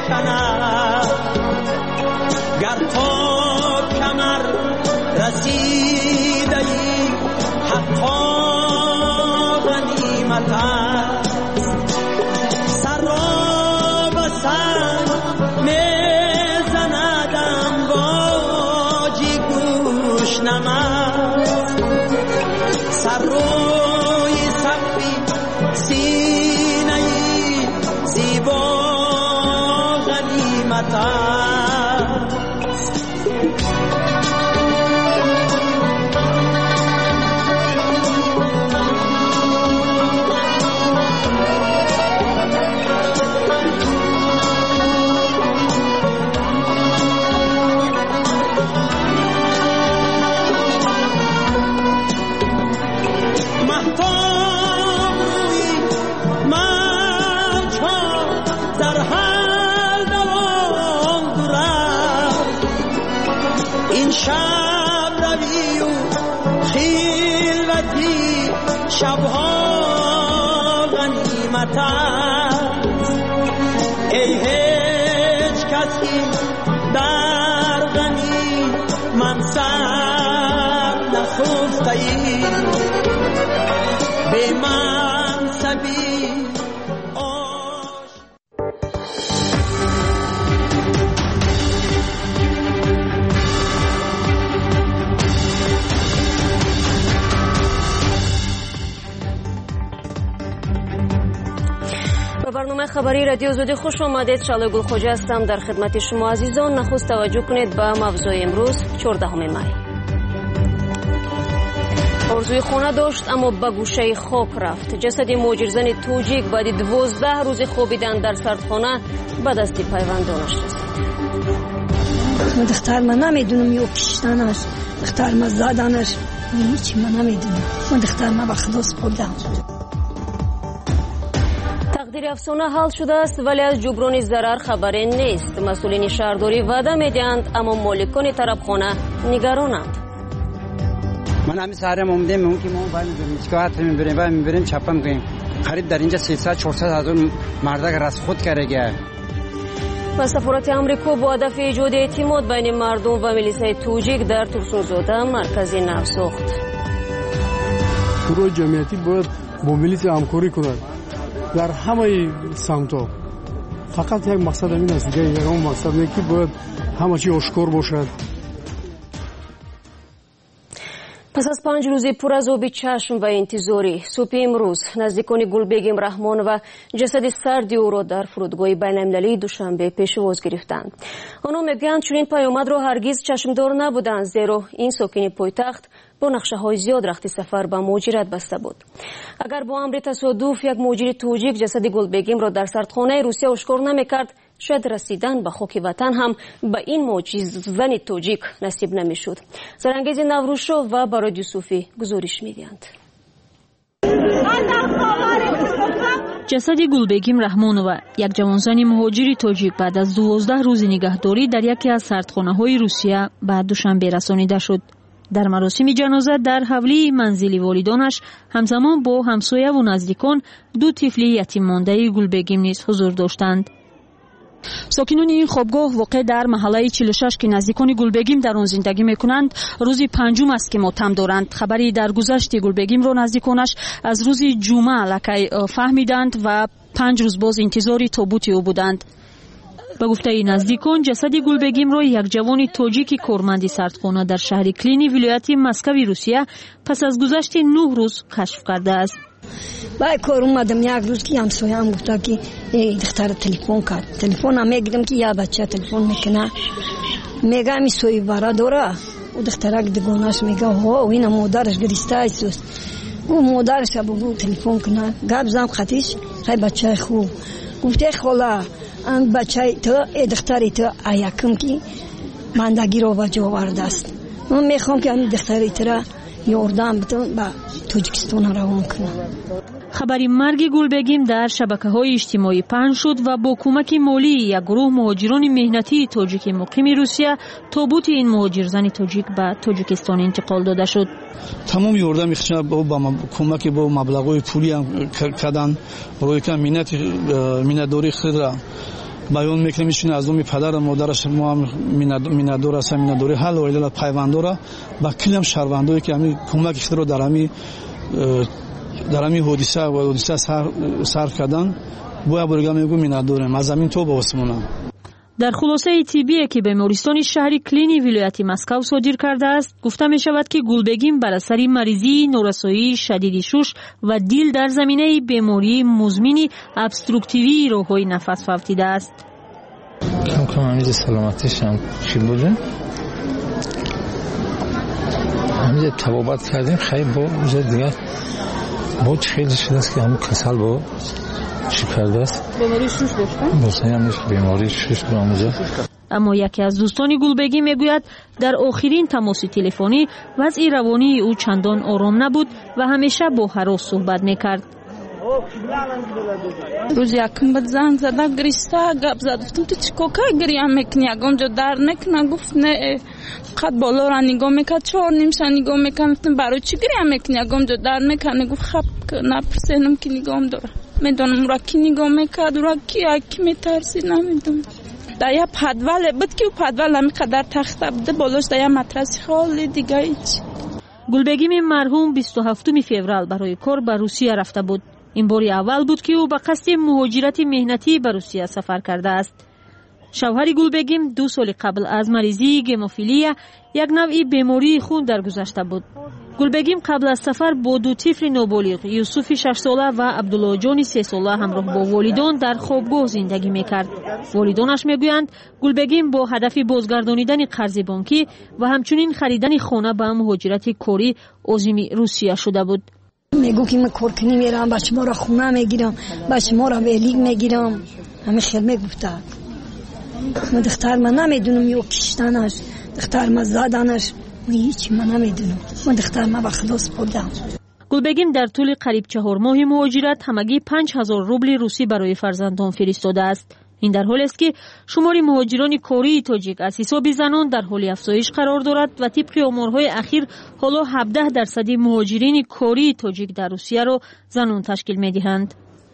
کند گر تو کمر رسیده ای حقا غنیمت است سر را به سر میزندم باجی گوش نمد سر روی صفی سینه ای زیبا غنیمت است شب روی و خیلوتی شبها غنیمت است ای هیچ کسی در غنی منصب نخفته ای به منصبی برنامه خبری رادیو آزادی خوش آمدید. شعله گل خوجه هستم در خدمت شما عزیزان. نخست توجه کنید به موضوع امروز چهاردهم می. آرزوی خانه داشت اما به گوشه خاک رفت. جسد مهاجرزن توجیک بعد دوازده روز خوابیدن در سردخانه به دست پیوندانش رسید. دختر من نمیدونم یا کشتنش دختر من زدنش هیچی من نمیدونم. من دختر من به خدا سپردم. تقدیر افسانه حل شده است ولی از جبران ضرر خبری نیست. مسئولین شهرداری وعده میدهند اما مالکان طرفخانه نگرانند. من همین سهرم اومدیم اون که ما باید میسکات میبریم و میبریم چپا میکنیم. قریب در اینجا سیصد چهارصد هزار مردک رس خود کرده. و سفارت آمریکا با هدف ایجاد اعتماد بین مردم و ملیسای توجیک در ترسونزاده مرکزی نو ساخت. گروه جمعیتی باید با ملیس همکاری کند در همه سمت‌ها. فقط یک مقصد همین است دیگه، یک اون مقصد نه که باید همه چی آشکار باشد. پس از پنج روزی پر از آب چشم و انتظاری صبح امروز نزدیکان گلبگم رحمان و جسد سردی او را در فرودگاه بین‌المللی دوشنبه پیشواز گرفتند. آنها میگویند چنین پیامد را هرگز چشمدار نبودند زیرا این ساکن پایتخت با نقشه های زیاد رخت سفر به مهاجرت بسته بود. اگر با امر تصادف یک مهاجر توجیک جسد گلبگم را در سردخانه روسیه آشکار نمیکرد شاید رسیدن به خاک وطن هم به این معجزه‌زن توجیک نصیب نمیشد. زرانگیز نوروشو و براد یوسفی گزارش میدهند. جسد گلبگم رحمانова یک جوانزن مهاجر توجیک بعد از دوازده روز نگهداری در یکی از سردخانه‌های روسیه به دوشنبه رسانیده شد. در مراسم جنازه در حولی منزل والدانش همزمان با همسایه و نزدیکان دو طفل یتیم مانده گلبگم نیز حضور داشتند. ساکنان این خوابگاه واقع در محله چهل و شش که نزدیکان گلبگم در آن زندگی میکنند روز پنجم است که ماتم دارند. خبری در گذشت گلبگم را نزدیکانش از روز جمعه لکه فهمیدند و پنج روز باز انتظاری تابوت او بودند. به گفته نزدیکان جسد گلبگم را یک جوان توجیک کارمند سردخانه در شهر کلینی ولایت مسکو روسیه پس از گذشت نه روز کشف کرده است. با کار اومدم یک روز که همسایه‌ام گفت که دختر تلفن کرد. تلفن هم میگیرم که یا بچه تلفن میکنه میگه می سوی برا داره و دخترک دگونش میگه ها اینا مادرش گریسته است و مادرش بگو تلفن کنه گپ زدم خطیش خیلی بچه خوب گفته خاله ان بچه تو دختری تو ایکم که ماندگی رو با جا آورده است. من میخوام که این دختری تو را یاردم بدم با تاجیکستان روان کنم. خبری مرگ گلبگم در شبکه‌های اجتماعی پخش شد و با کمک مالی یک گروه مهاجران مهنتی تاجیک مقیم روسیه تابوت این مهاجرزن تاجیک به تاجیکستان انتقال داده شد. تمام یاردم می‌خواستن با کمک با مبلغ‌های پولی هم کردن برای که مینت مینت‌داری خود را بیان میکنیم ایشون از اون پدر مادرش ما هم میندور است میندوری حال و ایلا پیوندورا با کلم شهروندایی که همین کمک خود رو در همین در همین حادثه و حادثه صرف کردن بویا برگا میگم میندورم از همین تو به اسمونم. در خلاصه طبی که بیمارستان شهری کلینی ولایت مسکو صادر کرده است گفته می شود که گلبگیم بر اثر مریضی نورسایی شدید شش و دیل در زمینه بیماری مزمن ابستروکتیوی راههای نفس فوتیده است. کم کم همیشه سلامتیش هم چی بوده؟ همیشه تبابت کردیم خیلی با اوزه دیگه بود خیلی شده است که همون کسل با چی کرده است؟ بیماری شش داشتن؟ بسیاری همیشه بیماری شش براموزه. اما یکی از دوستان گلبگی میگوید در آخرین تماس تلفنی وضع روانی او چندان آرام نبود و همیشه با هراس صحبت میکرد. روز یکم بود زنگ زده گریسته گپ زد گفتم تو چیکار گریم میکنی اونجا در نکنه گفت نه قد بالا را نگاه میکرد چهار نیمش نگاه میکنم گفتم برای چی گریم میکنی اونجا در نکنه گفت خب نپرسینم که نگام داره میدونم را کی نگاه میکرد را کی کی میترسی نمیدونم در یه پدوله بود که پدول همینقدر تخته بوده بالاش در یه مترسی خالی دیگه هیچ. گلبگیم مرحوم بیست و هفتم فوریه برای کار به روسیه رفته بود. این باری اول بود که او به قصد مهاجرت مهنتی به روسیه سفر کرده است. شوهر گلبگیم دو سال قبل از مریضی گموفیلیا یک نوع بیماری خون درگذشته بود. گلبگیم قبل از سفر با دو طفل نوبالغ یوسف شش ساله و عبدالله جان سه ساله همراه با والدان در خوابگاه زندگی میکرد. والدانش میگویند گلبگیم با هدف بازگردانیدن قرض بانکی و همچنین خریدن خانه به مهاجرت کاری عازم روسیه شده بود. میگو که من کار کنی میرم با شما را خونه میگیرم با شما را ویلیگ میگیرم همه خیلی میگفته من دختر من نمیدونم یا کشتنش دختر من زدنش من هیچی من نمیدونم من دختر من به خدا سپردم. گلبگیم در طول قریب چهار ماه مهاجرت همگی پنج هزار روبل روسی برای فرزندان فرستاده است. این در حالی است که شمار مهاجران کاری تاجیک از حساب زنان در حال افزایش قرار دارد و طبق آمارهای اخیر حالا هفده درصد مهاجرین کاری تاجیک در روسیه را زنان تشکیل می‌دهند.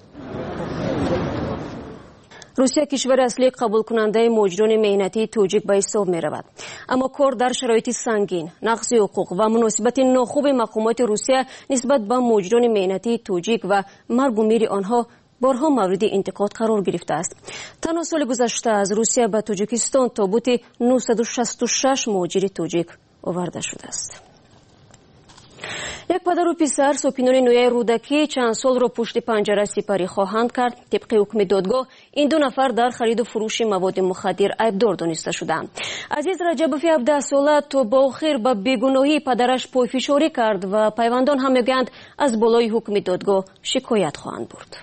روسیه کشور اصلی قبول کننده مهاجران مهنتی تاجیک به حساب می رود. اما کار در شرایط سنگین، نقض حقوق و مناسبت ناخوب مقامات روسیه نسبت به مهاجران مهنتی تاجیک و مرگ و میر آنها بارها مورد انتقاد قرار گرفته است. تنها سال گذشته از روسیه به تاجیکستان تابوت نهصد و شصت و شش مهاجر تاجیک آورده شده است. یک پدر و پسر سوپینان نویه رودکی چند سال را پشت پنجره سپری خواهند کرد. طبق حکم دادگاه این دو نفر در خرید و فروش مواد مخدر عیبدار دانسته شدند. عزیز رجبوفی هفده ساله تا با آخر به بیگناهی پدرش پایفشاری کرد و پیوندان هم میگویند از بالای حکم دادگاه شکایت خواهند برد.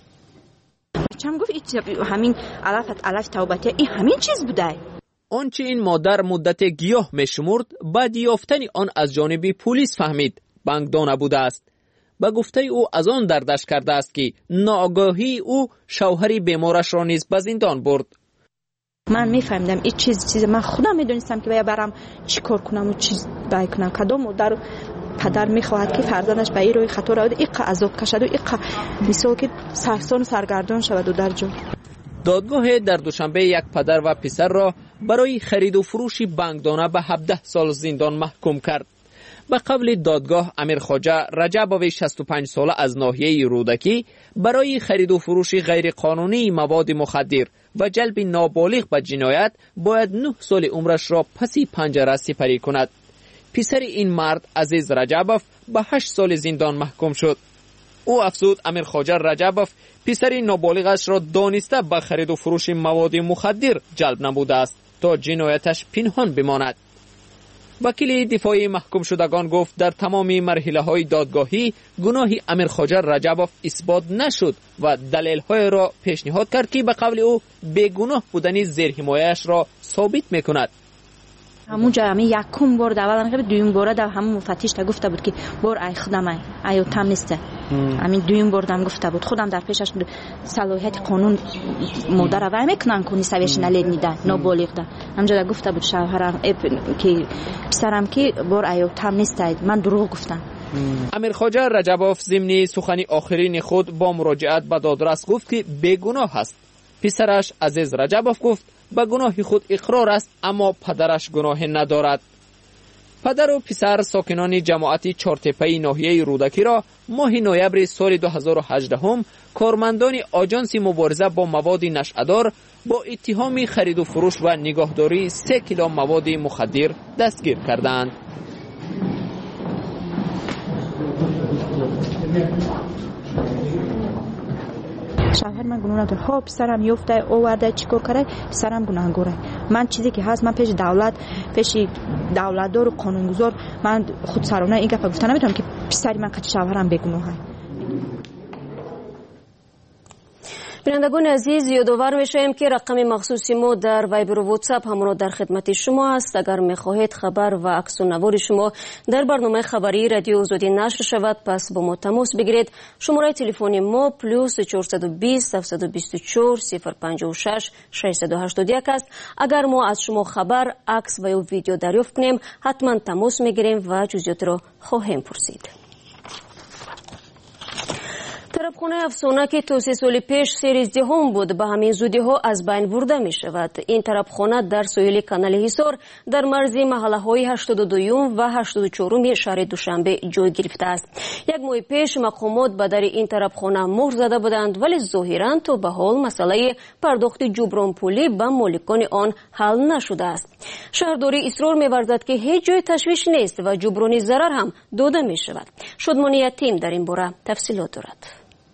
چم گفت همین علافت علف توبته این همین چیز بوده. آنچه این مادر مدت گیاه میشمرد بعد یافتن آن از جانب پلیس فهمید بانکدان نبوده است. به گفته او از آن دردش کرده است که ناآگاهی او شوهری بیمارش را نیز به زندان برد. من میفهمیدم این چیز چیز من خودم میدونستم که باید برم چی کار کنم و چی باید کنم. کدام مادر پدر میخواهد که فرزندش به این روی خطا رود ایقا عذاب کشد و ایقا مثال که سرسان و سرگردان شود و در جا. دادگاه در دوشنبه یک پدر و پسر را برای خرید و فروش بانکدانه به هفده سال زندان محکوم کرد. به قبل دادگاه امیر خواجه رجبوی شصت و پنج ساله از ناحیه رودکی برای خرید و فروش غیر قانونی مواد مخدر و جلب نابالغ به جنایت باید نه سال عمرش را پسی پنجره سپری کند. پسر این مرد عزیز رجبوف به هشت سال زندان محکوم شد. او افزود امیر خواجه رجبوف پسر نابالغش را دانسته به خرید و فروش مواد مخدر جلب نموده است تا جنایتش پنهان بماند. وکیل دفاعی محکوم شدگان گفت در تمام مرحله های دادگاهی گناه امیر خواجه رجبوف اثبات نشد و دلیل های را پیشنهاد کرد که به قول او بیگناه بودن زیر حمایه‌اش را ثابت میکند. همون جا همین یکم بار اول که دویم بار در همون مفتش تا گفته بود که بار ای خودم ای ایو تام نیسته. همین دویم بار دم گفته بود خودم در پیشش صلاحیت قانون مادر وای میکنن کنی سویش نلید میدن نابالغ ده. همونجا گفته بود شوهرم که پسرم که بار ایو تام نیسته من دروغ گفتم. امیر خواجه رجبوف ضمن سخنی آخرین خود با مراجعت به دادرس گفت که بیگناه است. پسرش عزیز رجبوف گفت به گناه خود اقرار است، اما پدرش گناه ندارد. پدر و پسر ساکنان جماعت چهارتپه ناحیه رودکی را ماه نوامبر سال دو هزار و هجده کارمندان آژانس مبارزه با مواد نشئه‌دار با اتهام خرید و فروش و نگهداری سه کیلو مواد مخدر دستگیر کردند. شوهر من گناه نداره. ها پسرم یفته آورده چیکار کرده، پسرم گناهگاره. من چیزی که هست من پیش دولت، پیش دولتدار و قانونگذار من خود سرانه این گپ گفتن نمیتونم که پسری من قد شوهرم بگناهه. بینندگان عزیز، یادآور میشیم که رقم مخصوصی ما در وایبر و واتساپ همراه در خدمت شما است. اگر میخواهید خبر و عکس و نوار شما در برنامه خبری رادیو آزادی نشر شود، پس با ما تماس بگیرید. شماره تلفن ما پلوس چهارصد و بیست هفتصد و بیست و چهار صفر پنجاه و شش ششصد و هشتاد و یک است. اگر ما از شما خبر، عکس و یا ویدیو دریافت کنیم، حتما تماس میگیریم و جزئیات را خواهیم پرسید. طرفخانه افسانه که تا سه سال پیش سیزدهم بود به همین زودی ها از بین برده می شود. این طرفخانه در ساحل کانال حصار در مرز محله های هشتاد و دو و هشتاد و چهار شهر دوشنبه جای گرفته است. یک ماه پیش مقامات به در این طرفخانه مهر زده بودند، ولی ظاهرا تا به حال مسئله پرداخت جبران پولی به مالکان آن حل نشده است. شهرداری اصرار می ورزد که هیچ جای تشویش نیست و جبران ضرر هم داده می شود. شادمانی یتیم در این باره تفصیلات دارد.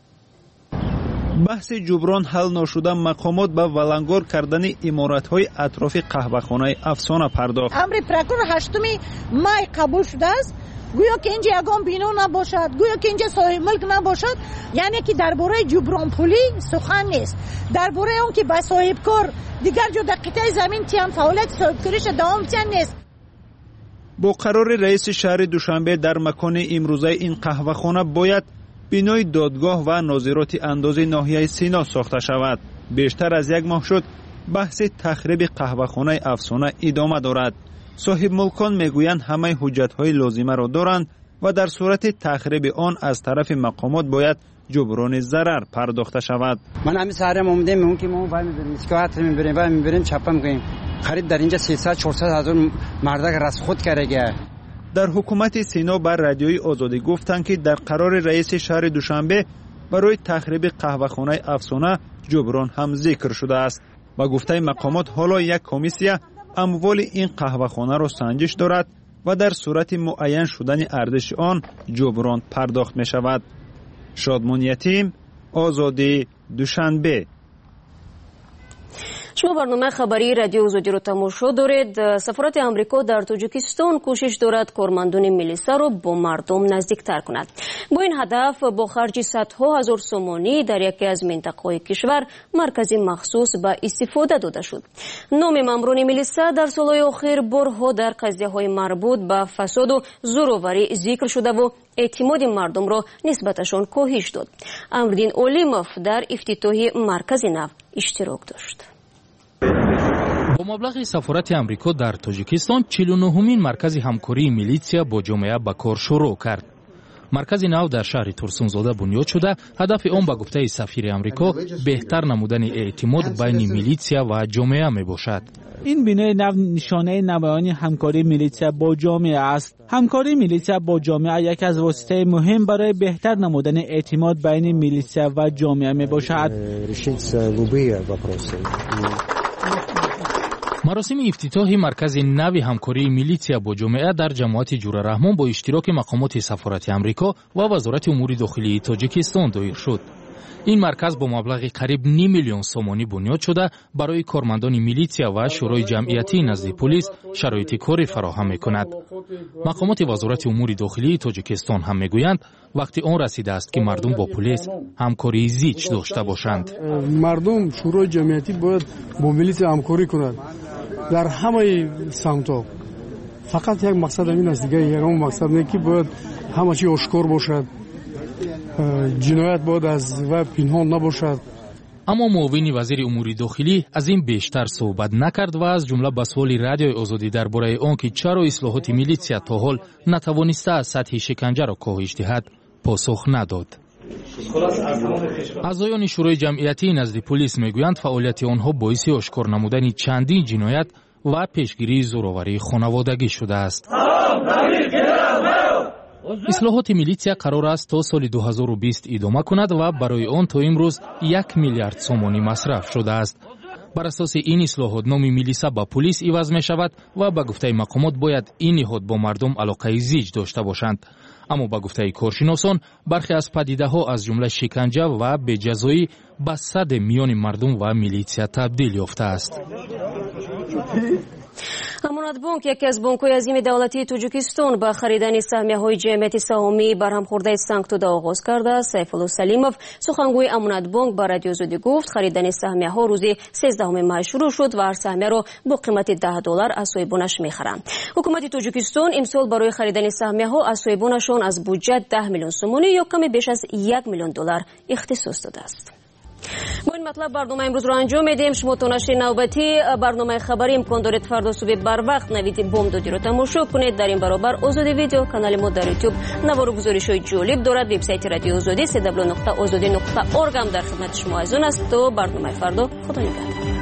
بحث جبران حل نشده، مقامات به ولنگار کردن عمارت‌های اطراف قهوه‌خانه افسانه پرداخت. امر پرکور هشتم مای قبول شده است. گویا که اینجا یگان بینو نباشد، گویا که اینجا صاحب ملک نباشد، یعنی که درباره جبران پولی سخن نیست. درباره اون که به صاحب کار دیگر جو دقیقه زمین تیان فعالیت صاحب کاریش دوام تیان نیست. با قرار رئیس شهر دوشنبه در مکان امروزه این قهوه‌خانه باید بینای دادگاه و ناظرات اندازه ناحیه سینا ساخته شود. بیشتر از یک ماه شد بحث تخریب قهوه‌خانه افسانه ادامه دارد. صاحب ملکان میگویند همه حجت‌های لازمه را دارند و در صورت تخریب آن از طرف مقامات باید جبران ضرر پرداخته شود. من همین سهرم اومدیم میگم که ما وای میبریم اسکوات میبریم وای میبریم چپم کنیم. خرید در اینجا سیصد چهارصد هزار مردک رس خود کرده. در حکومت سینا بر رادیوی آزادی گفتند که در قرار رئیس شهر دوشنبه برای تخریب قهوه‌خانه افسانه جبران هم ذکر شده است. با گفته مقامات حالا یک کمیسیه اموال این قهوه‌خانه را سنجش دارد و در صورت معین شدن ارزش آن جبران پرداخت می شود. شادمان یتیم، آزادی، دوشنبه. شما برنامه خبری رادیو آزادی رو تماشا دارید. سفارت آمریکا در تاجیکستان کوشش دارد کارمندان ملیسا رو با مردم نزدیکتر کند. با این هدف با خرج صدها هزار سومانی در یکی از منطقه‌های کشور مرکزی مخصوص به استفاده داده شد. نام ماموران ملیسا در سالهای اخیر بارها در قضیه‌های مربوط به فساد و زورآوری ذکر شده و اعتماد مردم را نسبتشان کاهش داد. امردین اولیموف در افتتاح مرکز نو اشتراک داشت. با مبلغ سفارت امریکا در تاجیکستان چهل و نهمین مرکز همکاری میلیسیا با جامعه به کار شروع کرد. مرکز نو در شهر ترسونزاده بنیاد شده. هدف آن به گفته سفیر امریکا بهتر نمودن اعتماد بین میلیسیا و جامعه می باشد. این بینای نو نشانه نمایانی همکاری میلیسیا با جامعه است. همکاری میلیسیا با جامعه یک از واسطه مهم برای بهتر نمودن اعتماد بین میلیسیا و جامعه می باشد. مراسم افتتاح مرکز نو همکاری میلیسیا با جامعه در جماعت جور رحمان با اشتراک مقامات سفارت امریکا و وزارت امور داخلی تاجیکستان دایر شد. این مرکز با مبلغ قریب نیم میلیون سومانی بنیاد شده برای کارمندان میلیسیا و شورای جمعیتی نزد پلیس شرایط کاری فراهم می‌کند. مقامات وزارت امور داخلی تاجیکستان هم میگویند وقتی آن رسیده است که مردم با پلیس همکاری زیچ داشته باشند. مردم شورای جمعیتی باید با میلیسیا همکاری کنند در همه سمت‌ها. فقط یک مقصد این است، دیگه یک مقصد نه که باید همه چی آشکار باشد. جنایت باید از و پنهان نباشد. اما معاون وزیر امور داخلی از این بیشتر صحبت نکرد و از جمله به سوال رادیوی آزادی درباره آنکه چرا اصلاحات میلیسیا تا حال نتوانسته سطح شکنجه را کاهش دهد پاسخ نداد. اعضایان شورای جمعیتی نزد پلیس میگویند فعالیت آنها باعث آشکار نمودن چندین جنایت و پیشگیری زورآوری خانوادگی شده است. اصلاحات میلیسیا قرار است تا سال دو هزار و بیست ادامه کند و برای آن تا امروز یک میلیارد سومانی مصرف شده است. بر اساس این اصلاحات نام میلیسا با پلیس عوض می شود و به گفته مقامات باید این نهاد با مردم علاقه زیج داشته باشند. اما با گفته کارشناسان برخی از پدیده ها از جمله شکنجه و بجزایی به صد میان مردم و میلیسیا تبدیل یافته است. امانت بانک یکی از بانک‌های عظیم دولتی تاجیکستان با خریدن سهمیه‌های جمعیت سهامی برهمخورده سنگتوده آغاز کرده. سیفالله سلیمов سخنگوی امانت بانک با رادیو آزادی گفت خریدن سهمیه‌ها روزی سیزدهم ماه شروع شد و هر سهمیه را با قیمت ده دلار از صاحبانش می‌خرند. حکومت تاجیکستان امسال برای خریدن سهمیه‌ها از صاحبانشان از بودجه ده میلیون سومانی یا کمی بیش از یک میلیون دلار اختصاص داده است. با این مطلب برنامه امروز رو انجام میدیم. شما تا نشر نوبتی برنامه خبری امکان دارید فردا صبح بر وقت نوید بامدادی رو تماشا کنید. در این برابر آزادی ویدیو کانال ما در یوتیوب نوار و گزارش‌های جالب دارد. وبسایت رادیو آزادی دبلیو دبلیو دبلیو نقطه آزادی نقطه اورگ هم در خدمت شما از اون است. تو برنامه فردا خدا نگهدار.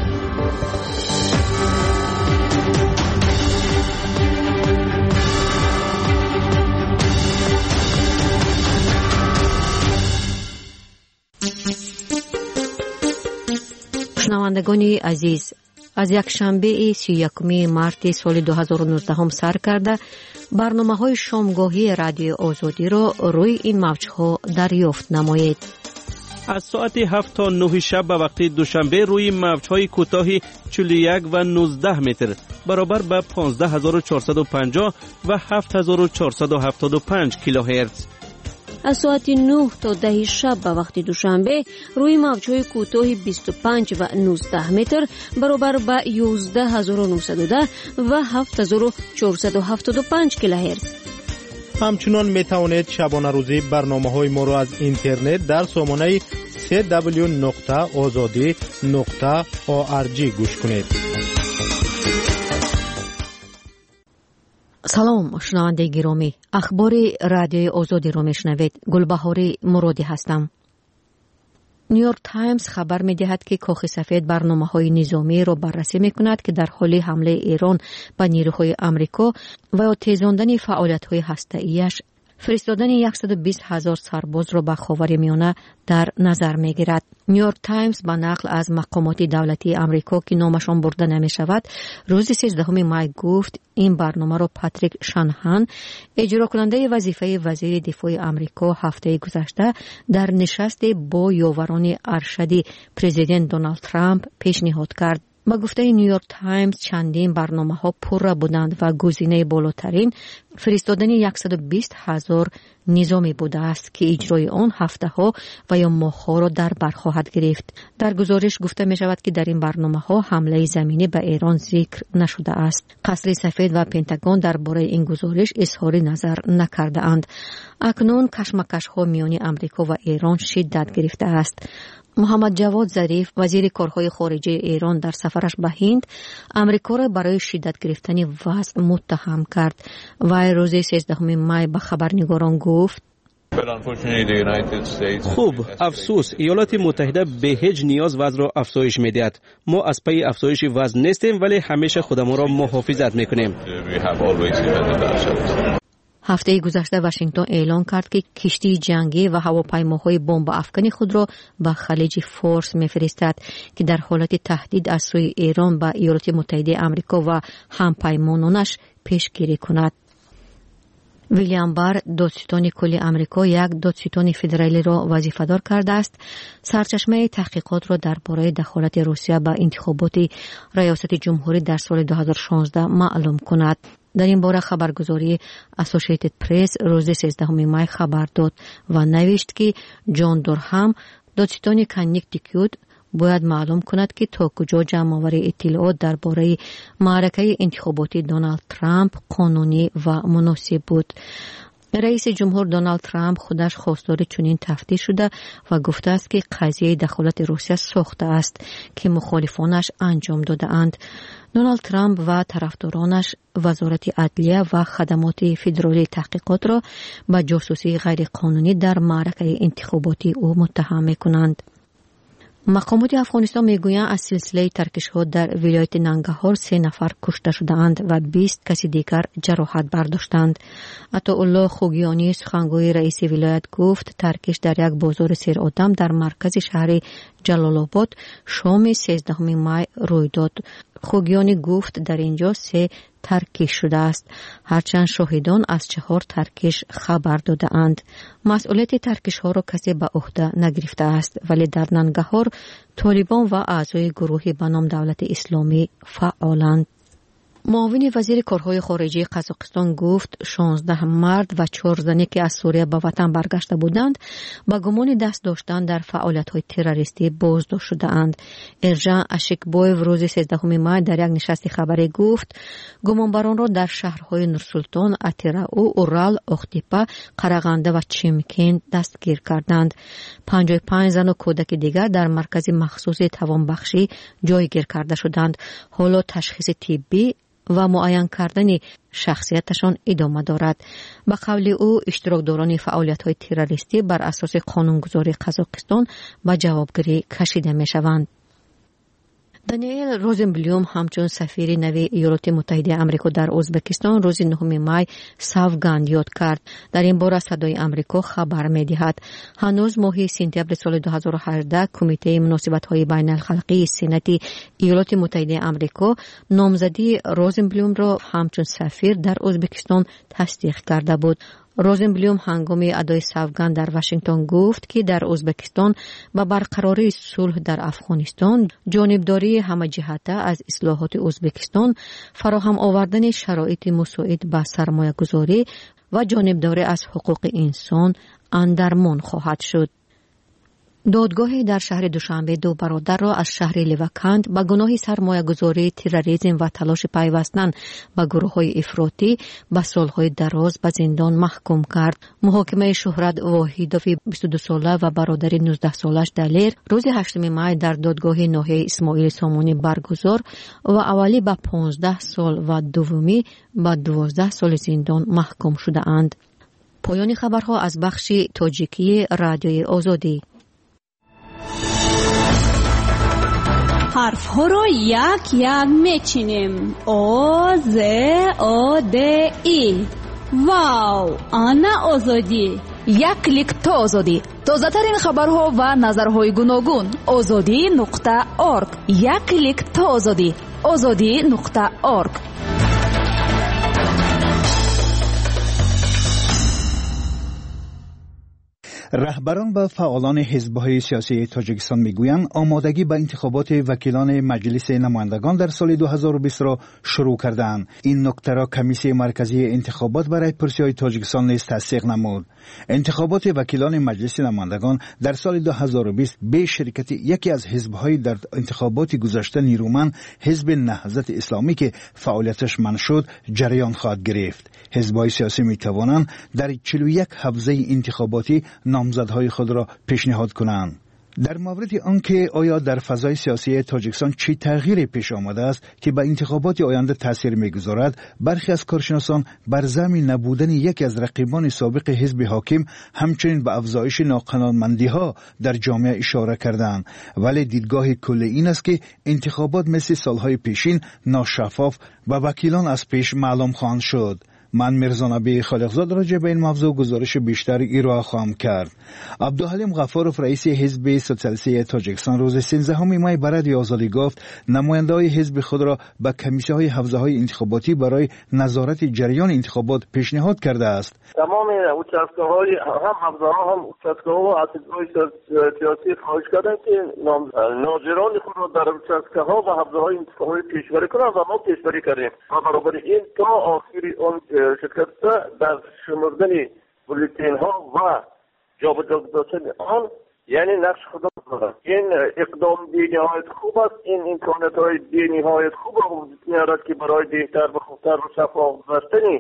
شنوندگان عزیز، از یک شنبه سی و یکم مارت سال دو هزار و نوزده هم سر کرده برنامه های شامگاهی رادیو آزادی را روی این موجها دریافت نمایید. از ساعت هفت تا نه شب به وقت دوشنبه روی موجهای کوتاه چهل و یک و نوزده متر برابر به پانزده هزار و چهارصد و پنجاه و هفت هزار و چهارصد و هفتاد و پنج کیلوهرتز. از ساعت نه تا ده شب به وقت دوشنبه روی موجهای کوتاه بیست و پنج و نوزده متر برابر به یازده هزار و نهصد و ده و هفت هزار و چهارصد و هفتاد و پنج کیلوهرتز. همچنان می توانید شبانه روزی برنامه های ما را از اینترنت در سامانه دبلیو دبلیو دبلیو نقطه آزادی نقطه اورگ گوش کنید. سلام شنونده گرامی، اخبار رادیوی آزادی را میشنوید. گلبهار مرادی هستم. نیویورک تایمز خبر می‌دهد که کاخ سفید برنامه‌های نظامی را بررسی می‌کند که در حال حمله ایران به نیروهای آمریکا و تیزاندن فعالیت‌های هسته‌ایش فرستادن صد و بیست هزار سرباز را به خاورمیانه در نظر می‌گیرد. نیویورک تایمز با نقل از مقامات دولتی آمریکا که نامشان برده نمی‌شود روز سیزدهم مای گفت این برنامه را پاتریک شانهان اجرا کننده وظیفه وزیر دفاع آمریکا هفته گذشته در نشست با یاوران ارشد پرزیدنت دونالد ترامپ پیشنهاد کرد. با گفته نیویورک تایمز چندین برنامه ها پر بودند و گزینه بالاترین فرستادن صد و بیست هزار نظامی بوده است که اجرای آن هفته ها و یا ماه ها را در بر خواهد گرفت. در گزارش گفته می شود که در این برنامه ها حمله زمینی به ایران ذکر نشده است. قصر سفید و پنتاگون درباره این گزارش اظهار نظر نکرده اند. اکنون کشمکش ها میان آمریکا و ایران شدت گرفته است. محمد جواد ظریف وزیر کارهای خارجه ایران در سفرش به هند آمریکا را برای شدت گرفتن وضع متهم کرد و روز سیزدهم مای به خبرنگاران گفت خوب، افسوس ایالات متحده به هیچ نیاز وضع را افزایش می‌دهد. ما از پی افزایش وضع نیستیم ولی همیشه خودمان را محافظت می‌کنیم. هفته گذشته واشنگتن اعلام کرد که کشتی جنگی و هواپیماهای بمب افکن خود را به خلیج فارس می‌فرستد که در حالت تهدید از سوی ایران به ایالات متحده آمریکا و همپیمانانش پیشگیری کند. ویلیام بار دادستان کلی آمریکا یک دادستان فدرالی را وظیفه‌دار کرده است سرچشمه تحقیقات را درباره دخالت روسیه به انتخابات ریاست جمهوری در سال دو هزار و شانزده معلوم کند. در این باره خبرگزاری اسوسییتد پرس روز سیزدهم مای خبر داد و نوشت که جان دورهام دادستان کانکتیکوت باید معلوم کند که تا کجا جمع‌آوری اطلاعات درباره معرکه انتخاباتی دونالد ترامپ قانونی و مناسب بود. رئیس جمهور دونالد ترامپ خودش خواستار چنین تفتیش شده و گفته است که قضیه دخالت روسیه ساخته است که مخالفانش انجام داده اند. دونالد ترامپ و طرفدارانش وزارت عدلیه و خدمات فدرالی تحقیقات را به جاسوسی غیرقانونی در معرکه انتخاباتی او متهم می‌کنند. مقامات افغانستان میگویند از سلسله ترکش‌ها در ولایت ننگرهار سه نفر کشته شده‌اند و بیست کسی دیگر جراحت برداشتند. عطاالله خوگیانی سخنگوی رئیس ولایت گفت ترکش در یک بازار سیر آدم در مرکز شهر جلال آباد شام سیزدهم می روی داد. خوگیانی گفت در اینجا سه ترکش شده است، هرچند شاهدان از چهار ترکش خبر داده اند. مسئولیت ترکش ها را کسی به عهده نگرفته است، ولی در ننگرهار طالبان و اعضای گروهی به نام دولت اسلامی فعالند. معاون وزیر کارهای خارجه قزاقستان گفت شانزده مرد و چهار زنی که از سوریه به وطن برگشته بودند با گمان دست داشتن در فعالیت‌های تروریستی بازداشت شده‌اند. ارژان اشکبویو روز سیزدهم می در یک نشست خبری گفت گمانبران را در شهرهای نورسلطان، اتیراو، اورال، اختیپا، قرغنده و چیمکین دستگیر کردند. پنجاه و پنج زن و کودک دیگر در مرکز مخصوص توانبخشی جایگیر کرده شدند. حالا تشخیص طبی و معاین کردن شخصیتشان ادامه دارد. به قول او اشتراکداران فعالیت‌های تروریستی بر اساس قانونگذاری قزاقستان به جوابگیری کشیده می‌شوند. دانیل روزنبلوم همچون سفیر نوی ایالات متحده آمریکا در ازبکستان روز نهم می سوگند یاد کرد. در این باره صدای آمریکا خبر می‌دهد هنوز ماه سپتامبر سال دو هزار و هجده کمیته مناسبت‌های بین الخلقی سنت ایالات متحده آمریکا نامزدی روزنبلوم را همچون سفیر در ازبکستان تصدیق کرده بود. روزنبلوم هنگام ادای سوگند در واشنگتن گفت که در ازبکستان با برقراری صلح در افغانستان، جانبداری همه جهته از اصلاحات ازبکستان، فراهم آوردن شرایط مساعد به سرمایه گذاری و جانبداری از حقوق انسان اندرمان خواهد شد. دادگاهی در شهر دوشنبه دو برادر را از شهر لیوکند به گناه سرمایه گذاری، تروریسم و تلاش پیوستن به گروه های افراطی به سالهای دراز به زندان محکوم کرد. محاکمه شهرت واحدوف بیست و دو ساله و برادر نوزده سالش دلیر روز هشتم می در دادگاه ناحیه اسماعیل سامانی برگزار و اولی به پانزده سال و دومی به دوازده سال زندان محکوم شده اند. پایان خبرها از بخش تاجیکی رادیوی آزادی. حرف ها رو یک یک میچینیم. آ ز آ د ای. واو، آنا آزادی. یک کلیک تا آزادی. تازه ترین خبرها و نظرهای گوناگون. آزادی نقطه ارگ. یک کلیک تا آزادی. آزادی نقطه ارگ. رهبران و فعالان حزب‌های سیاسی تاجیکستان میگویند آمادگی به انتخابات وکیلان مجلس نمایندگان در سال دو هزار و بیست را شروع کردند. این نکته را کمیسیون مرکزی انتخابات برای پرسی‌های تاجیکستان نیز تصدیق نمود. انتخابات وکیلان مجلس نمایندگان در سال دو هزار و بیست به شرکت یکی از حزب‌های در انتخابات گذشته نیرومند حزب نهضت اسلامی که فعالیتش منع شد جریان خواهد گرفت. حزب‌های سیاسی می‌توانند در چهل و یک حوزه انتخاباتی نامزدهای خود را پیشنهاد کنند. در مورد آنکه آیا در فضای سیاسی تاجیکستان چه تغییری پیش آمده است که به انتخابات آینده تاثیر می‌گذارد، برخی از کارشناسان بر ضمن نبودن یکی از رقیبان سابق حزب حاکم همچنین به افزایش ناقانونمندی‌ها در جامعه اشاره کردند، ولی دیدگاه کلی این است که انتخابات مثل سالهای پیشین ناشفاف و وکیلان از پیش معلوم خواهند شد. من میرزا نبی خالقزاد راجع به این موضوع گزارش بیشتر ارائه خواهم کرد. عبدالحلیم غفارов رئیس حزب سوسیالیستی تاجیکستان روز سیزدهم می برای آزادی گفت نماینده‌های حزب خود را به کمیسی‌های حوزه‌های انتخاباتی برای نظارت جریان انتخابات پیشنهاد کرده است. تمام участкаҳои هم حوزه‌ها هم участкаҳо و حزب‌های سیاسی خواهش کردند که ناظران خود را در участкаҳо و حوزه‌های انتخاباتی پیشبری کنند و ما پیشبری کردیم و برابر این تا آخر آن شرکت در شمردن بولتین ها و جابجا داشتن آن یعنی نقش خود دارد. این اقدام بینهایت خوب است. این امکانات های بینهایت خوب را وجود می‌آورد که برای بهتر و خوبتر و شفاف گذاشتن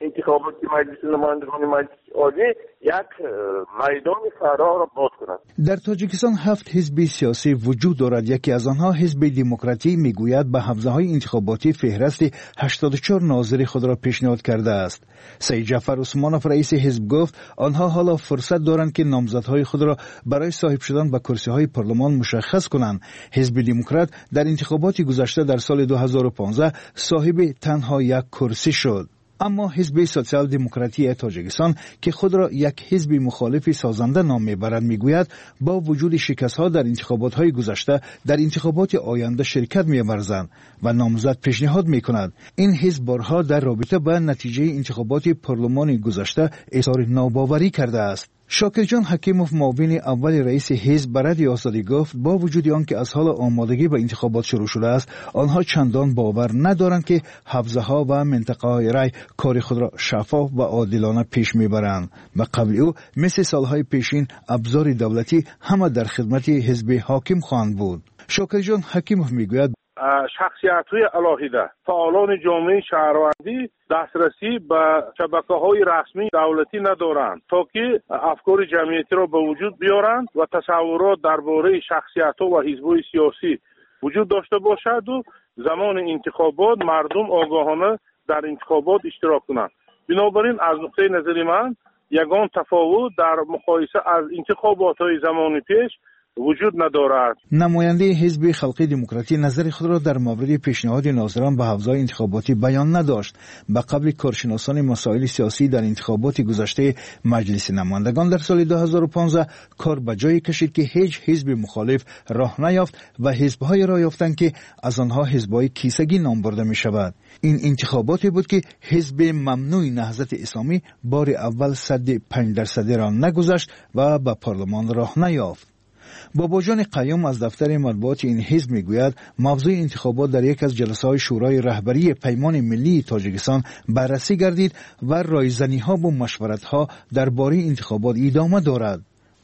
انتخابات مجلس نمایندگان مجلس عالی یک میدان صحرا را باز کند. در تاجیکستان هفت حزب سیاسی وجود دارد. یکی از آنها حزب دموکراتی میگوید به حوزه‌های انتخاباتی فهرست هشتاد و چهار ناظر خود را پیشنهاد کرده است. سید جعفر عثمانوف رئیس حزب گفت آنها حالا فرصت دارند که نامزدهای خود را برای صاحب شدن به کرسی‌های پارلمان مشخص کنند. حزب دموکرات در انتخابات گذشته در سال دو هزار و پانزده صاحب تنها یک کرسی شد. اما حزب سوسیال دموکراتی تاجیکستان که خود را یک حزب مخالف سازنده نام میبرد میگوید با وجود شکست‌ها در انتخابات‌های گذشته در انتخابات آینده شرکت می‌ورزند و نامزد پیشنهاد می‌کند. این حزب بارها در رابطه با نتیجه انتخابات پارلمان گذشته اظهار ناباوری کرده است. شاکر جان حکیموف معاون اول رئیس حزب به رادیو آزادی گفت با وجود آنکه از حال آمادگی به انتخابات شروع شده است آنها چندان باور ندارند که حوزه‌ها و منطقه‌های رای کار خود را شفاف و عادلانه پیش میبرند. به قبل او مثل سالهای پیشین ابزار دولتی همه در خدمت حزب حاکم خواهند بود. شاکر جان حکیموف میگوید شخصیت‌های الهیده فعالان جامعه شهروندی دسترسی به شبکه‌های رسمی دولتی ندارند تا که افکار جمعیتی را به وجود بیارند و تصورات درباره شخصیت‌ها و حزب‌های سیاسی وجود داشته باشد و زمان انتخابات مردم آگاهانه در انتخابات اشتراک کنند. بنابراین از نقطه نظر من یگان تفاوت در مقایسه از انتخابات‌های زمان پیش وجود ندارد. نماینده حزب خلقی دموکراتی نظر خود را در مورد پیشنهاد ناظران به حوزه انتخاباتی بیان نداشت. به قبل کارشناسان مسائل سیاسی در انتخابات گذشته مجلس نمایندگان در سال دو هزار و پانزده کار به جای کشید که هیچ حزب مخالف راه نیافت و حزب‌های راه یافتند که از آنها حزب‌های کیسگی نام برده می شود. این انتخاباتی بود که حزب ممنوع نهضت اسلامی بار اول صد و پنج درصدی را نگذشت و به پارلمان راه نیافت. بابا جان قیوم از دفتر مطبوعات این حزب میگوید موضوع انتخابات در یک از جلسه‌های شورای رهبری پیمان ملی تاجیکستان بررسی گردید و رایزنی‌ها و مشورت‌ها درباره انتخابات ادامه دارد.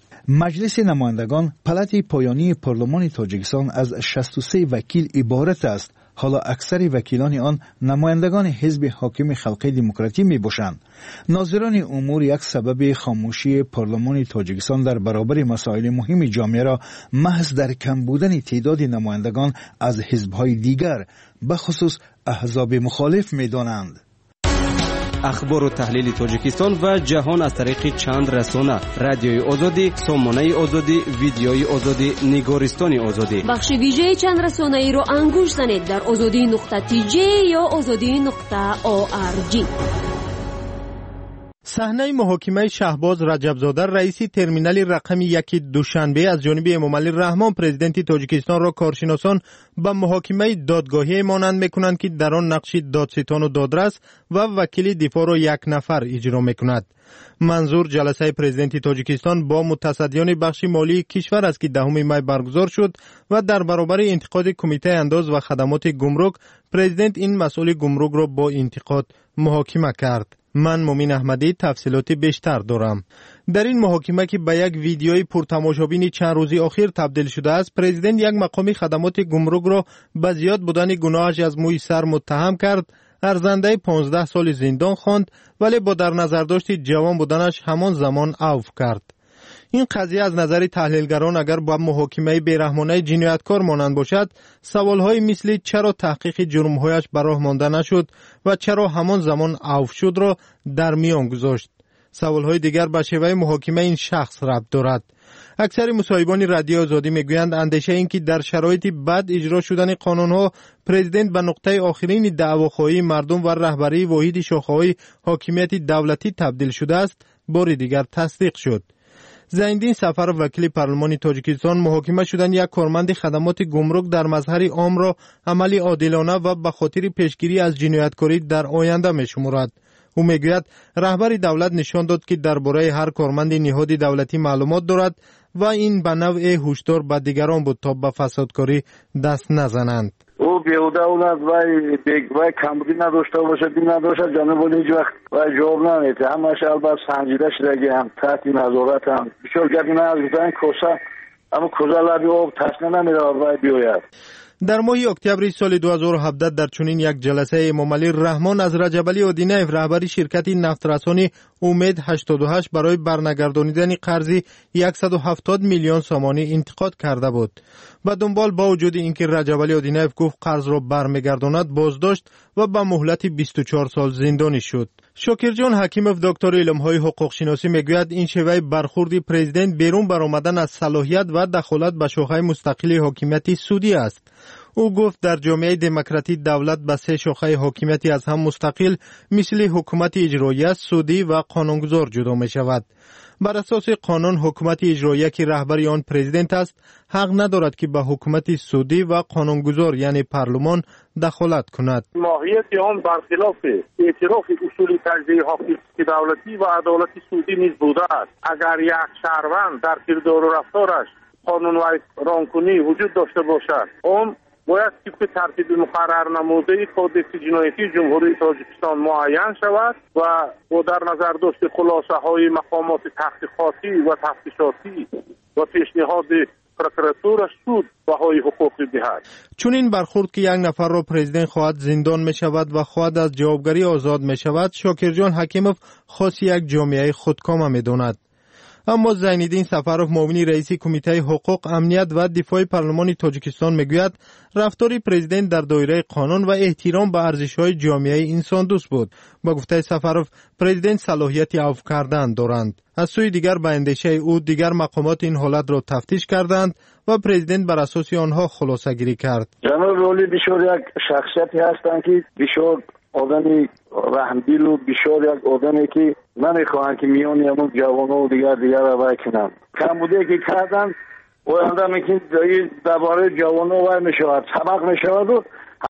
مجلس نمایندگان پلات پایانی پارلمان تاجیکستان از شصت و سه وکیل عبارت است. حالا اکثر وکیلان آن نمایندگان حزب حاکم خلقی دموکراتی می باشند. ناظران امور یک سبب خاموشی پارلمان تاجیکستان در برابر مسائل مهم جامعه را محض در کم بودن تعداد نمایندگان از حزب‌های دیگر به خصوص احزاب مخالف می دانند. اخبار و تحلیل تاجیکستان و جهان از طریق چند رسانه: رادیوی آزادی، سامانه آزادی، ویدیوی آزادی، نگارستان آزادی. بخش ویژه چند رسانه ای رو انگوش زنید در آزادی نقطه تی جی یا آزادی نقطه او آر جی. صحنه محاکمه شهباز رجبزاده رئیس ترمینال رقم یک دوشنبه از جانب امامعلی رحمان پرزیدنت تاجیکستان را کارشناسان به محاکمه دادگاهی مانند میکنند که در آن نقش دادستان و دادرس و وکیل دفاع را یک نفر اجرا میکند. منظور جلسه پرزیدنت تاجیکستان با متصدیان بخش مالی کشور است که دهم می برگزار شد و در برابر انتقاد کمیته انداز و خدمات گمرک پرزیدنت این مسئول گمرک را با انتقاد محاکمه کرد. من مومین احمدی تفصیلات بیشتر دارم. در این محاکمه که به یک ویدیوی پرتماشابین چند روزی اخیر تبدیل شده است، پرزیدنت یک مقام خدمات گمرک را به زیاد بودن گناهش از موی سر متهم کرد، ارزنده پانزده سال زندان خواند، ولی با در نظر داشت جوان بودنش همان زمان عفو کرد. این قضیه از نظر تحلیلگران اگر با محاکمه بیرحمانه جنایتکار مانند باشد، سوالهای مثل چرا تحقیق جرمهایش به راه مانده نشد و چرا همان زمان عفو شد را در میان گذاشت. سوالهای دیگر به شیوه محاکمه این شخص ربط دارد. اکثر مصاحبان رادیو آزادی میگویند اندیشه این که در شرایط بد اجرا شدن قانونها پرزیدنت به نقطه آخرین دعواخواهی مردم و رهبری واحد شاخه‌های حاکمیت دولتی تبدیل شده است، بار دیگر تصدیق شد. زیندین سفر وکیل پارلمان تاجیکستان محاکمه شدن یک کارمند خدمات گمرک در مظهر عام را عملی عادلانه و به خاطر پیشگیری از جنایتکاری در آینده می‌شمارد. او میگوید رهبر دولت نشان داد که درباره هر کارمند نهاد دولتی معلومات دارد و این به نوع هشدار به دیگران بود تا به فسادکاری دست نزنند. او بیهوده اون از وای بیگ وای کمبودی نداشته باشد این نداشت جانب ولی هیچ وقت وای جواب نمیده. همش البته سنجیده شده هم تحت نظارت هم بسیار گردی نه از گفتن کوسا اما کوزا لبی آب تشنه نمیره وای بیاید. در ماه اکتبر سال دو هزار و هفده در چنین یک جلسه امام علی رحمان از رجب علی اودینایف رهبر شرکت نفترسانی امید هشتاد و هشت برای برنگردانیدن قرضی صد و هفتاد میلیون سومانی انتقاد کرده بود. و دنبال با وجود اینکه رجب علی اودینایف گفت قرض را برمیگرداند بازداشت و به مهلت بیست و چهار سال زندانی شد. شاکر جان حکیموف دکتر علم‌های حقوق شناسی میگوید این شیوه برخورد پرزیدنت بیرون برآمدن از صلاحیت و دخالت به شاخه مستقل حاکمیت سعودی است. او گفت در جامعه دموکراتی دولت به سه شاخه حاکمیتی از هم مستقل مثل حکومت اجرایی، سعودی و قانونگذار جدا می شود. بر اساس قانون حکومت اجرایی که رهبر آن پرزیدنت است حق ندارد که به حکومت سعودی و قانونگذار یعنی پارلمان دخالت کند. ماهیت آن برخلاف اعتراف اصول تجزیه حاکمیت دولتی و عدالت سعودی نیز بوده است. اگر یک شهروند در کردار و رفتارش قانون و رانکنی وجود داشته باشد، آن باید طبق ترتیب مقرر نموده کودکس جنایتی جمهوری تاجیکستان معین شود و با در نظر داشت خلاصه های مقامات تحقیقاتی و تفتیشاتی و پیشنهاد پروکراتور سود بهای حقوقی دهد. چون این برخورد که یک نفر را پرزیدنت خواهد زندان می شود و خواهد از جوابگری آزاد می شود، شاکر جان حکیموف خاص یک جامعه خودکام می داند. اما زینالدین سفروف معاون رئیس کمیته حقوق امنیت و دفاع پارلمان تاجیکستان میگوید رفتار پرزیدنت در دایره قانون و احترام به ارزش‌های جامعه انسان دوست بود. با گفته سفروف پرزیدنت صلاحیت عفو کردن دارند. از سوی دیگر به اندیشه او دیگر مقامات این حالت را تفتیش کردند و پرزیدنت بر اساس آنها خلاصه گیری کرد. جناب رولی بسیار یک شخصیتی هستند که بسیار آدمی رحمدل و بسیار یک آدمی که نمیخواهند که میان همون جوانه و دیگر دیگر رو وای کنند. کم بوده که کردن و اندر میکنید درباره جوانه وای میشود سبق میشود و